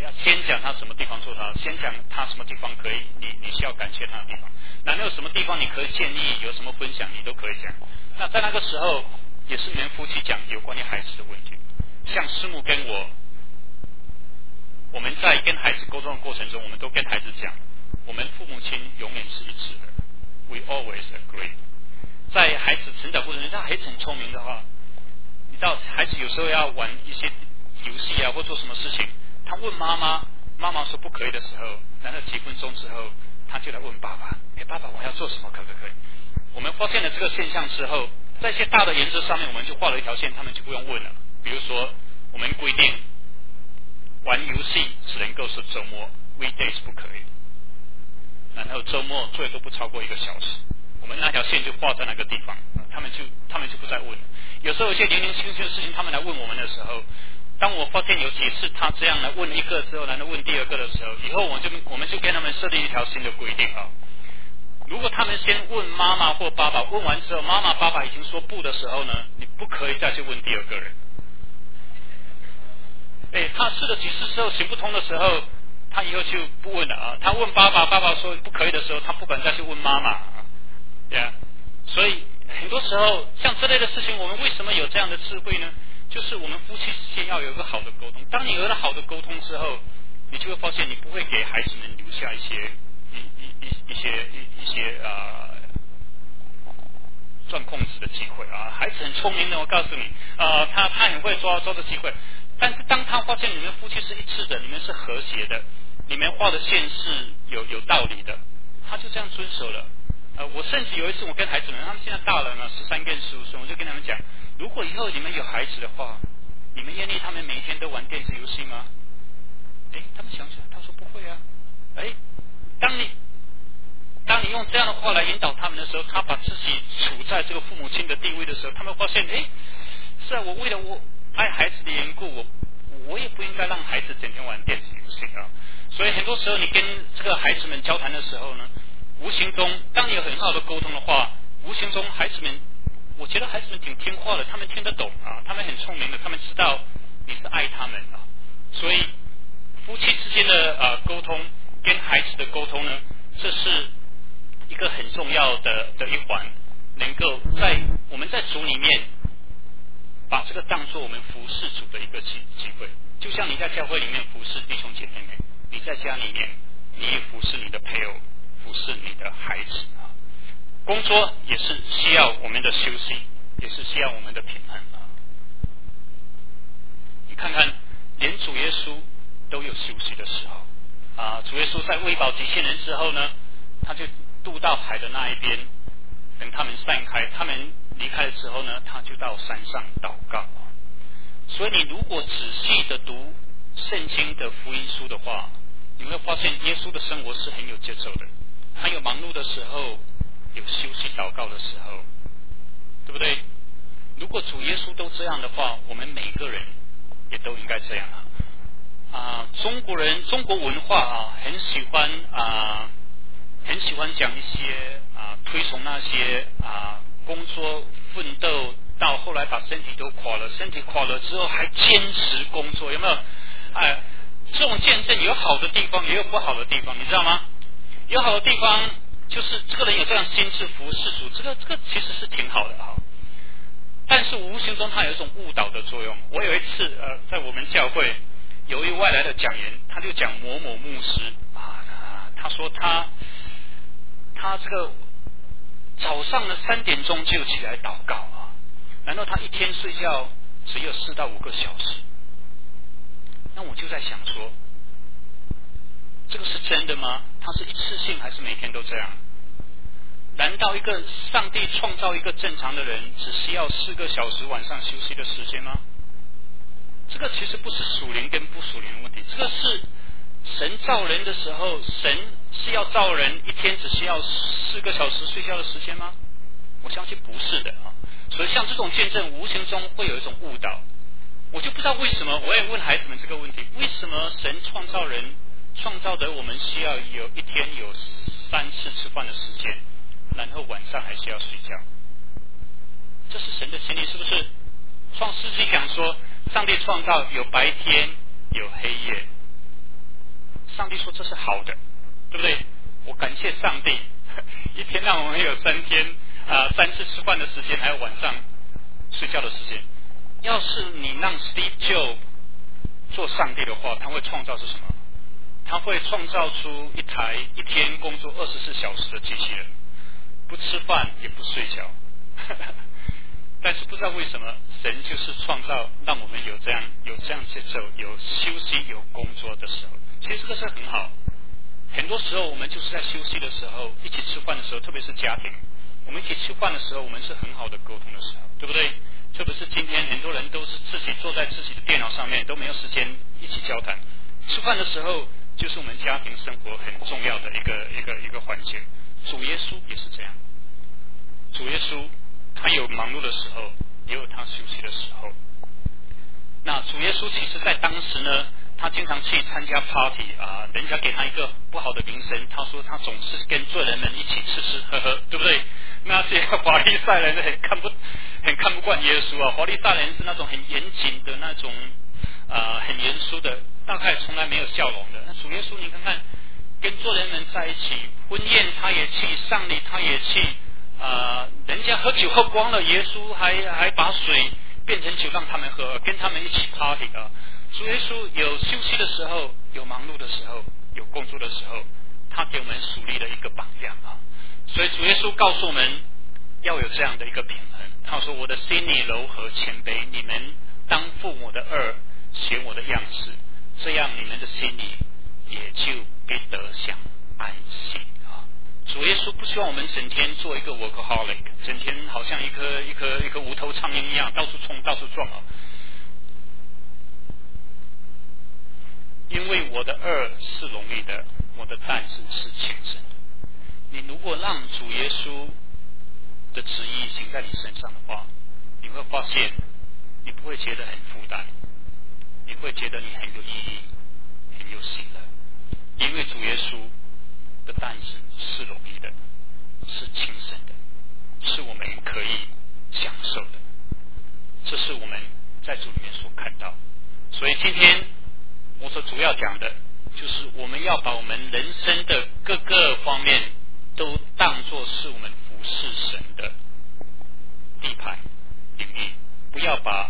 要先讲他什么地方做得好，先讲他什么地方可以，你你需要感谢他的地方，然后有什么地方你可以建议，有什么分享你都可以讲。那在那个时候，也是你们夫妻讲有关于孩子的问题。像师母跟我，我们在跟孩子沟通的过程中，我们都跟孩子讲，我们父母亲永远是一致的 ，We always agree。在孩子成长过程中，他孩子很聪明的话，你知道孩子有时候要玩一些游戏啊，或做什么事情，他问妈妈，妈妈说不可以的时候，然后几分钟之后，他就来问爸爸，哎，爸爸我要做什么，可不可以？我们发现了这个现象之后，在一些大的原则上面，我们就画了一条线，他们就不用问了。比如说，我们规定玩游戏只能够是周末 ，weekdays 不可以，然后周末最多不超过一个小时。我们那条线就画在那个地方，他们就他们就不再问了。有时候有些零零星星的事情，他们来问我们的时候，当我发现有几次他这样来问一个之后，然后问第二个的时候，以后我就我们就跟他们设立一条新的规定啊。如果他们先问妈妈或爸爸，问完之后妈妈爸爸已经说不的时候呢，你不可以再去问第二个人。哎，他试了几次之后行不通的时候，他以后就不问了啊。他问爸爸，爸爸说不可以的时候，他不敢再去问妈妈。对啊，所以很多时候像这类的事情，我们为什么有这样的智慧呢？就是我们夫妻之间要有一个好的沟通。当你有了好的沟通之后，你就会发现你不会给孩子们留下一些一一一一些一一些啊赚空子的机会啊。孩子很聪明的，我告诉你，啊，他他很会抓抓的机会。但是当他发现你们夫妻是一致的，你们是和谐的，你们画的线是有有道理的，他就这样遵守了。呃，我甚至有一次，我跟孩子们，他们现在大了呢，十三跟十五岁，我就跟他们讲，如果以后你们有孩子的话，你们愿意他们每一天都玩电子游戏吗？哎，他们想起来，他说不会啊。哎，当你当你用这样的话来引导他们的时候，他把自己处在这个父母亲的地位的时候，他们发现，哎，是啊，我为了我爱孩子的缘故，我我也不应该让孩子整天玩电子游戏啊。所以很多时候，你跟这个孩子们交谈的时候呢，无形中，当你有很好的沟通的话，无形中孩子们，我觉得孩子们挺听话的，他们听得懂啊，他们很聪明的，他们知道你是爱他们啊。所以夫妻之间的呃沟通跟孩子的沟通呢，这是一个很重要的的一环，能够在我们在主里面把这个当作我们服侍主的一个机机会。就像你在教会里面服侍弟兄姐妹们，你在家里面你也服侍你的配偶，服侍你的孩子啊。工作也是需要我们的休息，也是需要我们的平衡啊。你看看，连主耶稣都有休息的时候啊。主耶稣在喂饱几千人之后呢，他就渡到海的那一边，等他们散开，他们离开了之后呢，他就到山上祷告。所以你如果仔细的读圣经的福音书的话，你会发现耶稣的生活是很有节奏的。他有忙碌的时候，有休息祷告的时候，对不对？如果主耶稣都这样的话，我们每个人也都应该这样啊。啊，中国人中国文化啊，很喜欢啊，很喜欢讲一些啊，推崇那些啊，工作奋斗到后来把身体都垮了，身体垮了之后还坚持工作，有没有？哎，这种见证有好的地方，也有不好的地方，你知道吗？有好的地方就是这个人有这样心智服侍主，这个这个其实是挺好的哈。但是无形中它有一种误导的作用。我有一次呃，在我们教会有一位外来的讲员，他就讲某某牧师啊，他说他他这个早上的三点钟就起来祷告啊，然后他一天睡觉只有四到五个小时。那我就在想说，这个是真的吗？他是一次性还是每天都这样？难道一个上帝创造一个正常的人只需要四个小时晚上休息的时间吗？这个其实不是属灵跟不属灵的问题，这个是神造人的时候，神是要造人一天只需要四个小时睡觉的时间吗？我相信不是的啊。所以像这种见证无形中会有一种误导。我就不知道为什么，我也问孩子们这个问题，为什么神创造人创造的我们需要有一天有三次吃饭的时间，然后晚上还需要睡觉？这是神的心意，是不是？创世纪讲说，上帝创造有白天有黑夜， 上帝说这是好的，对不对？我感谢上帝，一天让我们有三天啊、呃、三次吃饭的时间，还有晚上睡觉的时间。要是你让 Steve Jobs 做上帝的话，他会创造出什么？他会创造出一台一天工作二十四小时的机器人，不吃饭也不睡觉。但是不知道为什么，神就是创造让我们有这样有这样节奏，有休息有工作的时候。其实这个是很好。很多时候我们就是在休息的时候，一起吃饭的时候，特别是家庭，我们一起吃饭的时候，我们是很好的沟通的时候，对不对？特别是今天很多人都是自己坐在自己的电脑上面，都没有时间一起交谈。吃饭的时候就是我们家庭生活很重要的一个一个一个环节。主耶稣也是这样，主耶稣他有忙碌的时候，也有他休息的时候。那主耶稣其实在当时呢，他经常去参加 party 啊，人家给他一个不好的名声，他说他总是跟罪人们一起吃吃喝喝，对不对？那些法利赛人很看不很看不惯耶稣啊，法利赛人是那种很严谨的那种啊、呃，很严肃的，大概从来没有笑容的。那主耶稣你看看，跟罪人们在一起，婚宴他也去，丧礼他也去。啊、呃，人家喝酒喝光了，耶稣还还把水变成酒让他们喝，跟他们一起 party 啊。主耶稣有休息的时候，有忙碌的时候，有工作的时候，他给我们树立了一个榜样啊。所以主耶稣告诉我们要有这样的一个平衡。他说：“我的心里柔和谦卑，你们当负我的恶，学我的样式，这样你们的心里也就必得享安息。”主耶稣不希望我们整天做一个 workaholic， 整天好像一颗一颗一颗无头苍蝇一样到处冲到处撞啊。因为我的恶是容易的，我的担子是轻省的。你如果让主耶稣的旨意行在你身上的话，你会发现你不会觉得很负担，你会觉得你很有意义，很有喜乐。因为主耶稣的担子是容易的，是轻省的，是我们可以享受的。这是我们在主里面所看到。所以今天我所主要讲的就是我们要把我们人生的各个方面都当作是我们服侍神的地盘领域，不要把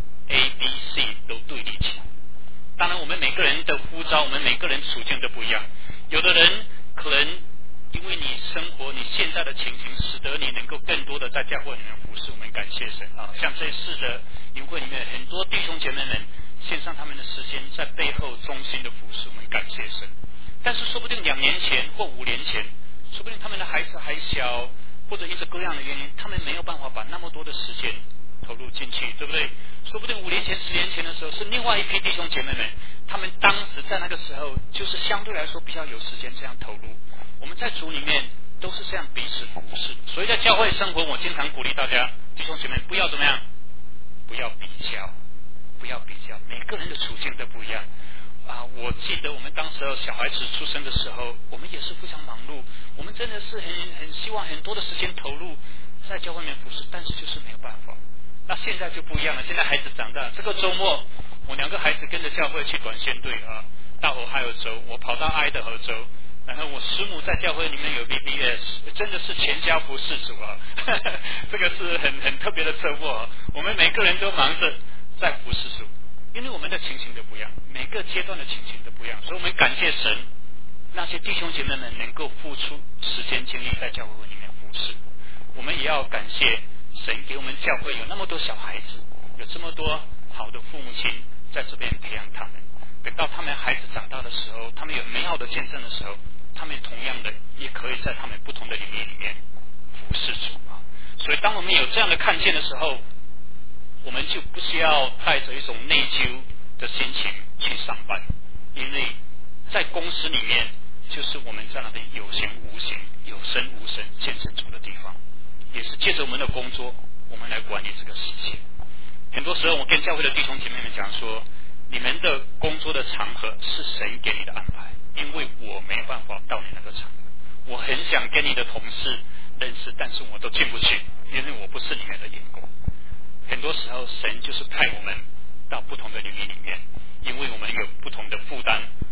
A、B、C 都对立起来。当然我们每个人的呼召，我们每个人处境都不一样。有的人可能因为你生活你现在的情形，使得你能够更多的在教会里面服侍，我们感谢神啊！像这次的营会里面，很多弟兄姐妹们献上他们的时间，在背后忠心的服侍，我们感谢神。但是说不定两年前或五年前，说不定他们的孩子还小，或者因着各样的原因，他们没有办法把那么多的时间投入进去，对不对？说不定五年前、十年前的时候，是另外一批弟兄姐妹们，他们当时在那个时候，就是相对来说比较有时间这样投入。我们在主里面都是这样彼此服侍，所以在教会生活，我经常鼓励大家，弟兄姐妹不要怎么样，不要比较，不要比较，每个人的处境都不一样啊！我记得我们当时候小孩子出生的时候，我们也是非常忙碌，我们真的是很很希望很多的时间投入在教会里面服侍，但是就是没有办法。那现在就不一样了，现在孩子长大，这个周末我两个孩子跟着教会去短宣队啊，大河还有州，我跑到爱德荷州。然后我师母在教会里面有 V B S， 真的是全家服侍主啊！这个是很很特别的周末啊！我们每个人都忙着在服侍主，因为我们的情形都不一样，每个阶段的情形都不一样，所以我们感谢神，那些弟兄姐妹们能够付出时间精力在教会里面服侍。我们也要感谢神给我们教会有那么多小孩子，有这么多好的父母亲在这边培养他们。等到他们孩子长大的时候，他们有美好的见证的时候，他们同样的也可以在他们不同的领域里面服侍主啊。所以当我们有这样的看见的时候，我们就不需要带着一种内疚的心情去上班，因为在公司里面就是我们在那边有形无形、有声无声见证主的地方，也是借着我们的工作，我们来管理这个世界。很多时候我跟教会的弟兄姐妹们讲说，你们的工作的场合是神给你的安排，因为我没办法到你那个场合。我很想跟你的同事认识，但是我都进不去，因为我不是你们的员工。很多时候神就是派我们到不同的领域里面，因为我们有不同的负担，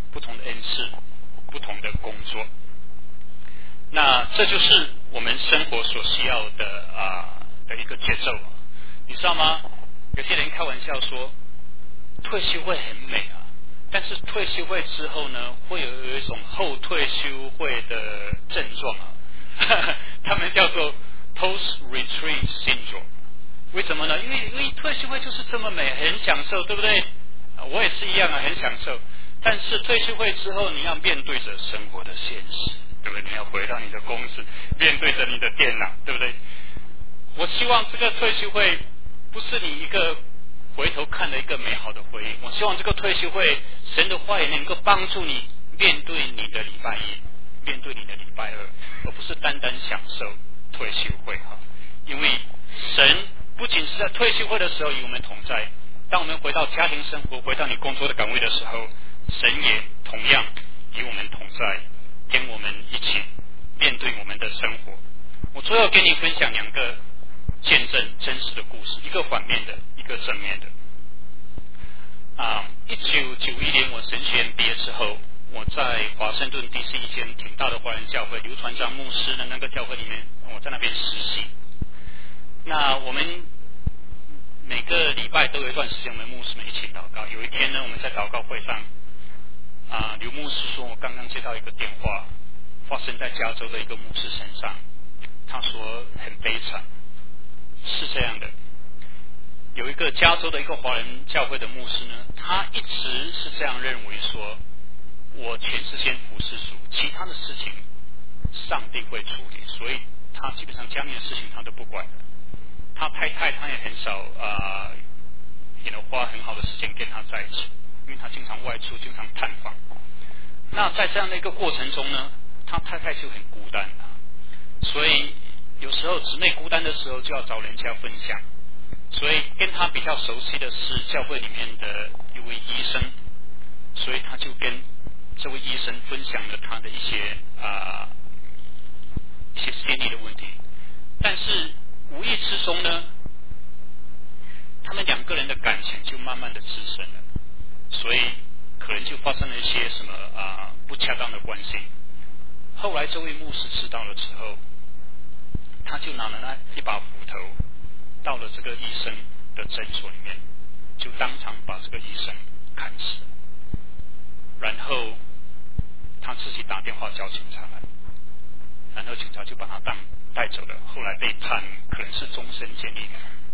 不同的恩赐，不同的工作。那这就是我们生活所需要的啊的一个节奏，你知道吗？有些人开玩笑说，退休会很美啊，但是退休会之后呢，会有有一种后退休会的症状啊，他们叫做 post retreat syndrome。为什么呢？因为因为退休会就是这么美，很享受，对不对？我也是一样啊，很享受。但是退休会之后，你要面对着生活的现实，对不对？你要回到你的公司，面对着你的电脑，对不对？我希望这个退休会不是你一个回头看的一个美好的回忆。我希望这个退休会，神的话也能够帮助你面对你的礼拜一，面对你的礼拜二，而不是单单享受退休会哈。因为神不仅是在退休会的时候与我们同在，当我们回到家庭生活，回到你工作的岗位的时候，神也同样与我们同在，跟我们一起面对我们的生活。我最后跟你分享两个见证真实的故事，一个反面的，一个正面的。啊，一九九一年我神学院毕业之后，我在华盛顿 D C 一间挺大的华人教会，刘传章牧师的那个教会里面，我在那边实习。那我们每个礼拜都有一段时间，我们牧师们一起祷告。有一天呢，我们在祷告会上，啊，刘牧师说，我刚刚接到一个电话，发生在加州的一个牧师身上。他说很悲惨，是这样的，有一个加州的一个华人教会的牧师呢，他一直是这样认为说，我全时间服侍主，其他的事情上帝会处理，所以他基本上家里的事情他都不管的。他太太他也很少啊，也能花很好的时间跟他在一起，因为他经常外出，经常探访。那在这样的一个过程中呢，他太太就很孤单啊，所以有时候姊妹孤单的时候就要找人家分享。所以跟他比较熟悉的是教会里面的一位医生，所以他就跟这位医生分享了他的一些啊、呃、一些心理的问题。但是无意之中呢，他们两个人的感情就慢慢的滋生了，所以可能就发生了一些什么啊、呃、不恰当的关系。后来这位牧师知道了之后，他就拿了那一把斧头，到了这个医生的诊所里面，就当场把这个医生砍死，然后他自己打电话叫警察来，然后警察就把他当带走了，后来被判可能是终身监狱。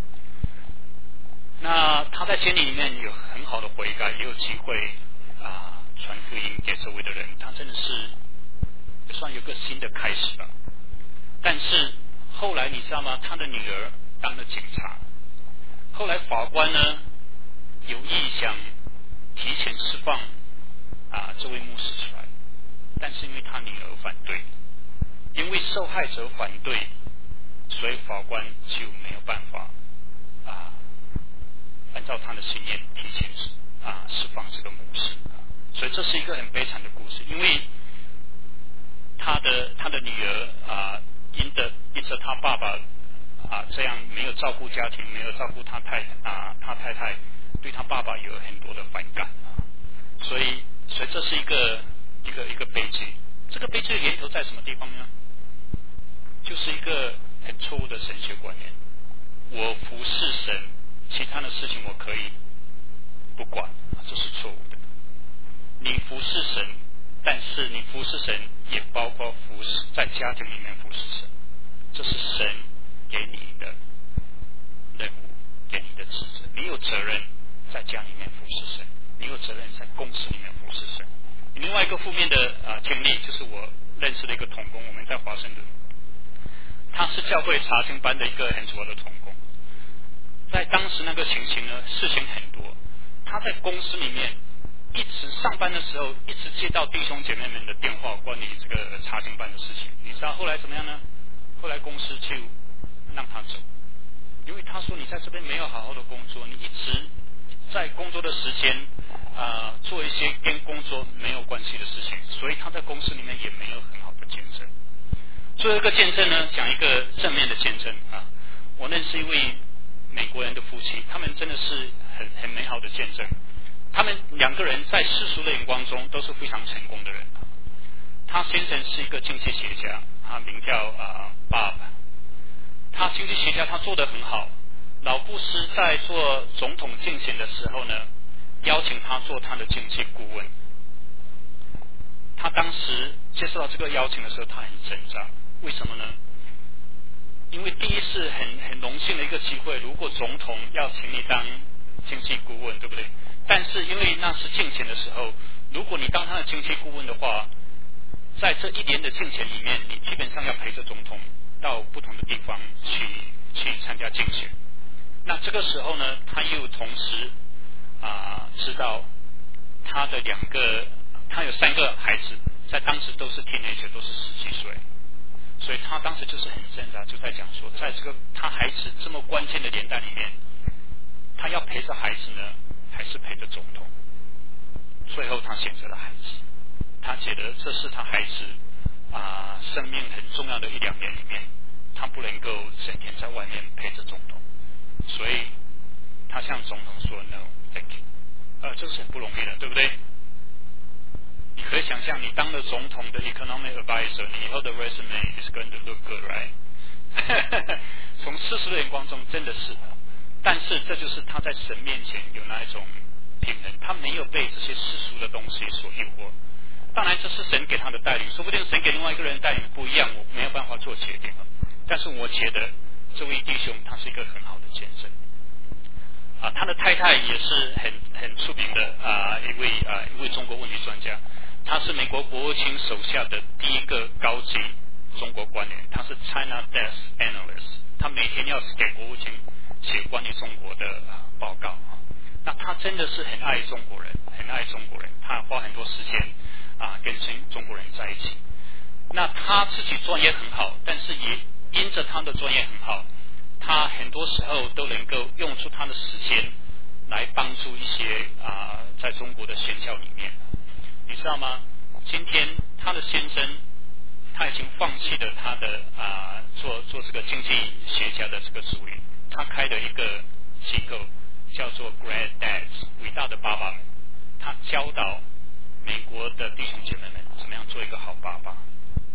那他在监狱里面有很好的悔改，也有机会啊传福音给周围的人，他真的是也算有个新的开始吧。但是后来你知道吗？他的女儿当了警察，后来法官呢有意想提前释放啊这位牧师出来，但是因为他女儿反对，因为受害者反对，所以法官就没有办法啊按照他的心愿提前啊释放这个牧师。所以这是一个很悲惨的故事，因为他的他的女儿啊因着因着他爸爸啊这样没有照顾家庭，没有照顾他太啊他太太，对他爸爸有很多的反感啊，所以所以这是一个一个一个悲剧。这个悲剧的源头在什么地方呢？就是一个很错误的神学观念，我服侍神，其他的事情我可以不管，这是错误的。你服侍神，但是你服侍神也包括服侍在家庭里面服侍神，这是神给你的任务，给你的职责。你有责任在家里面服侍神，你有责任在公司里面服侍神。另外一个负面的啊经历，就是我认识的一个同工，我们在华盛顿，他是教会查经班的一个很主要的同工。在当时那个情形呢，事情很多，他在公司里面一直上班的时候，一直接到弟兄姐妹们的电话，关于这个查经班的事情。你知道后来怎么样呢？后来公司就让他走，因为他说你在这边没有好好的工作，你一直在工作的时间啊、呃、做一些跟工作没有关系的事情，所以他在公司里面也没有很好的见证。最后一个见证呢，讲一个正面的见证啊，我认识一位美国人的夫妻，他们真的是很很美好的见证。 他们两个人在世俗的眼光中都是非常成功的人。他先生是一个经济学家，他名叫啊 Bob。他经济学家，他做得很好。老布什在做总统竞选的时候呢，邀请他做他的经济顾问。他当时接受到这个邀请的时候，他很挣扎。为什么呢？因为第一是很很荣幸的一个机会，如果总统要请你当经济顾问，对不对？但是因为那是竞选的时候，如果你当他的经济顾问的话，在这一年的竞选里面，你基本上要陪着总统到不同的地方去去参加竞选。那这个时候呢，他又同时啊、呃、知道他的两个，他有三个孩子，在当时都是 teenager， 都是十几岁。所以他当时就是很挣扎，就在讲说，在这个他孩子这么关键的年代里面，他要陪着孩子呢，还是陪着总统？最后他选择了孩子，他觉得这是他孩子啊、呃、生命很重要的一两年里面，他不能够整天在外面陪着总统，所以他向总统说 No, thank you。呃，这是很不容易的，对不对？你可以想象，你当了总统的 economic advisor， 你以后的 resume is going to look good, right？ 从世俗的眼光中，真的是的。但是这就是他在神面前有那一种平衡，他没有被这些世俗的东西所诱惑。当然，这是神给他的带领，说不定神给另外一个人的带领不一样，我没有办法做决定。但是我觉得这位弟兄他是一个很好的见证。啊，他的太太也是很很出名的啊，一位啊一位中国问题专家。他是美国国务卿手下的第一个高级中国官员，他是 China Desk Analyst， 他每天要给国务卿写关于中国的报告。那他真的是很爱中国人，很爱中国人，他花很多时间啊跟中国人在一起。那他自己专业很好，但是也因着他的专业很好，他很多时候都能够用出他的时间来帮助一些啊在中国的学校里面。你知道吗？今天他的先生他已经放弃了他的啊、呃、做做这个经济学家的这个职位，他开了一个机构叫做 Great Dads 伟大的爸爸们，他教导美国的弟兄姐妹们怎么样做一个好爸爸。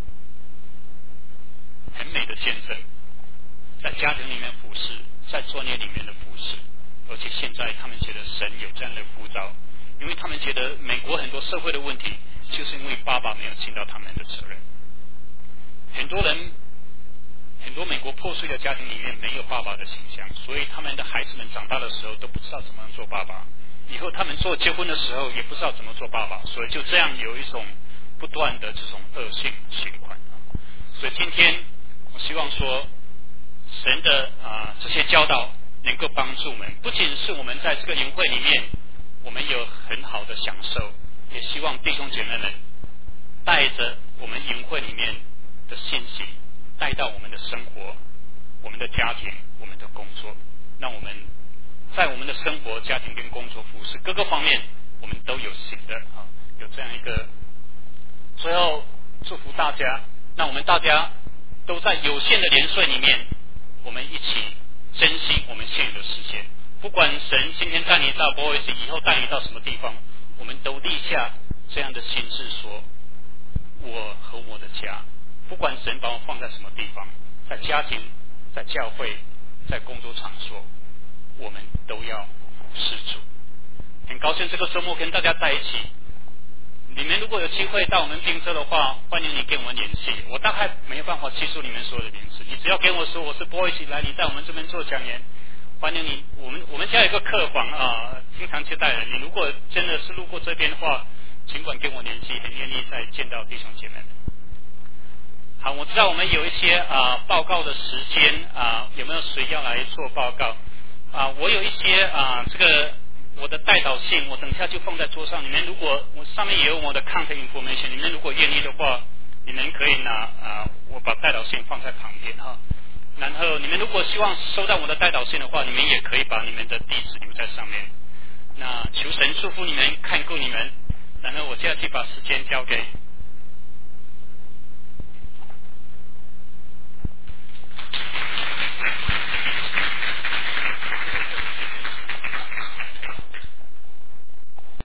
很美的见证，在家庭里面服侍，在专业里面的服侍，而且现在他们觉得神有这样的呼召。因为他们觉得美国很多社会的问题，就是因为爸爸没有尽到他们的责任。很多人，很多美国破碎的家庭里面没有爸爸的形象，所以他们的孩子们长大的时候都不知道怎么样做爸爸。以后他们做结婚的时候也不知道怎么做爸爸，所以就这样有一种不断的这种恶性循环。所以今天我希望说，神的啊、呃、这些教导能够帮助我们，不仅是我们在这个营会里面。我们有很好的享受，也希望弟兄姐妹们带着我们营会里面的信息带到我们的生活、我们的家庭、我们的工作，让我们在我们的生活、家庭跟工作服饰各个方面，我们都有新的啊，有这样一个。最后祝福大家，让我们大家都在有限的年岁里面，我们一起珍惜我们现有的时间。不管神今天带你到 Boise， 以后带你到什么地方，我们都立下这样的心志，说我和我的家，不管神把我放在什么地方，在家庭、在教会、在工作场所，我们都要服侍主。很高兴这个周末跟大家在一起。你们如果有机会到我们宾州的话，欢迎你跟我们联系。我大概没有办法记住你们所有的名字，你只要跟我说我是 Boise 来，你在我们这边做讲员。欢迎你，我们我们家有个客房啊，经常接待人。你如果真的是路过这边的话，尽管跟我联系，很愿意再见到弟兄姐妹们。好，我知道我们有一些啊报告的时间啊，有没有谁要来做报告啊？我有一些啊这个我的代祷信，我等下就放在桌上。你们如果我上面也有我的 contact information， 你们如果愿意的话，你们可以拿啊，我把代祷信放在旁边哈。然后你们如果希望收到我的代祷信的话，你们也可以把你们的地址留在上面。那求神祝福你们，看顾你们。然后我接下去把时间交给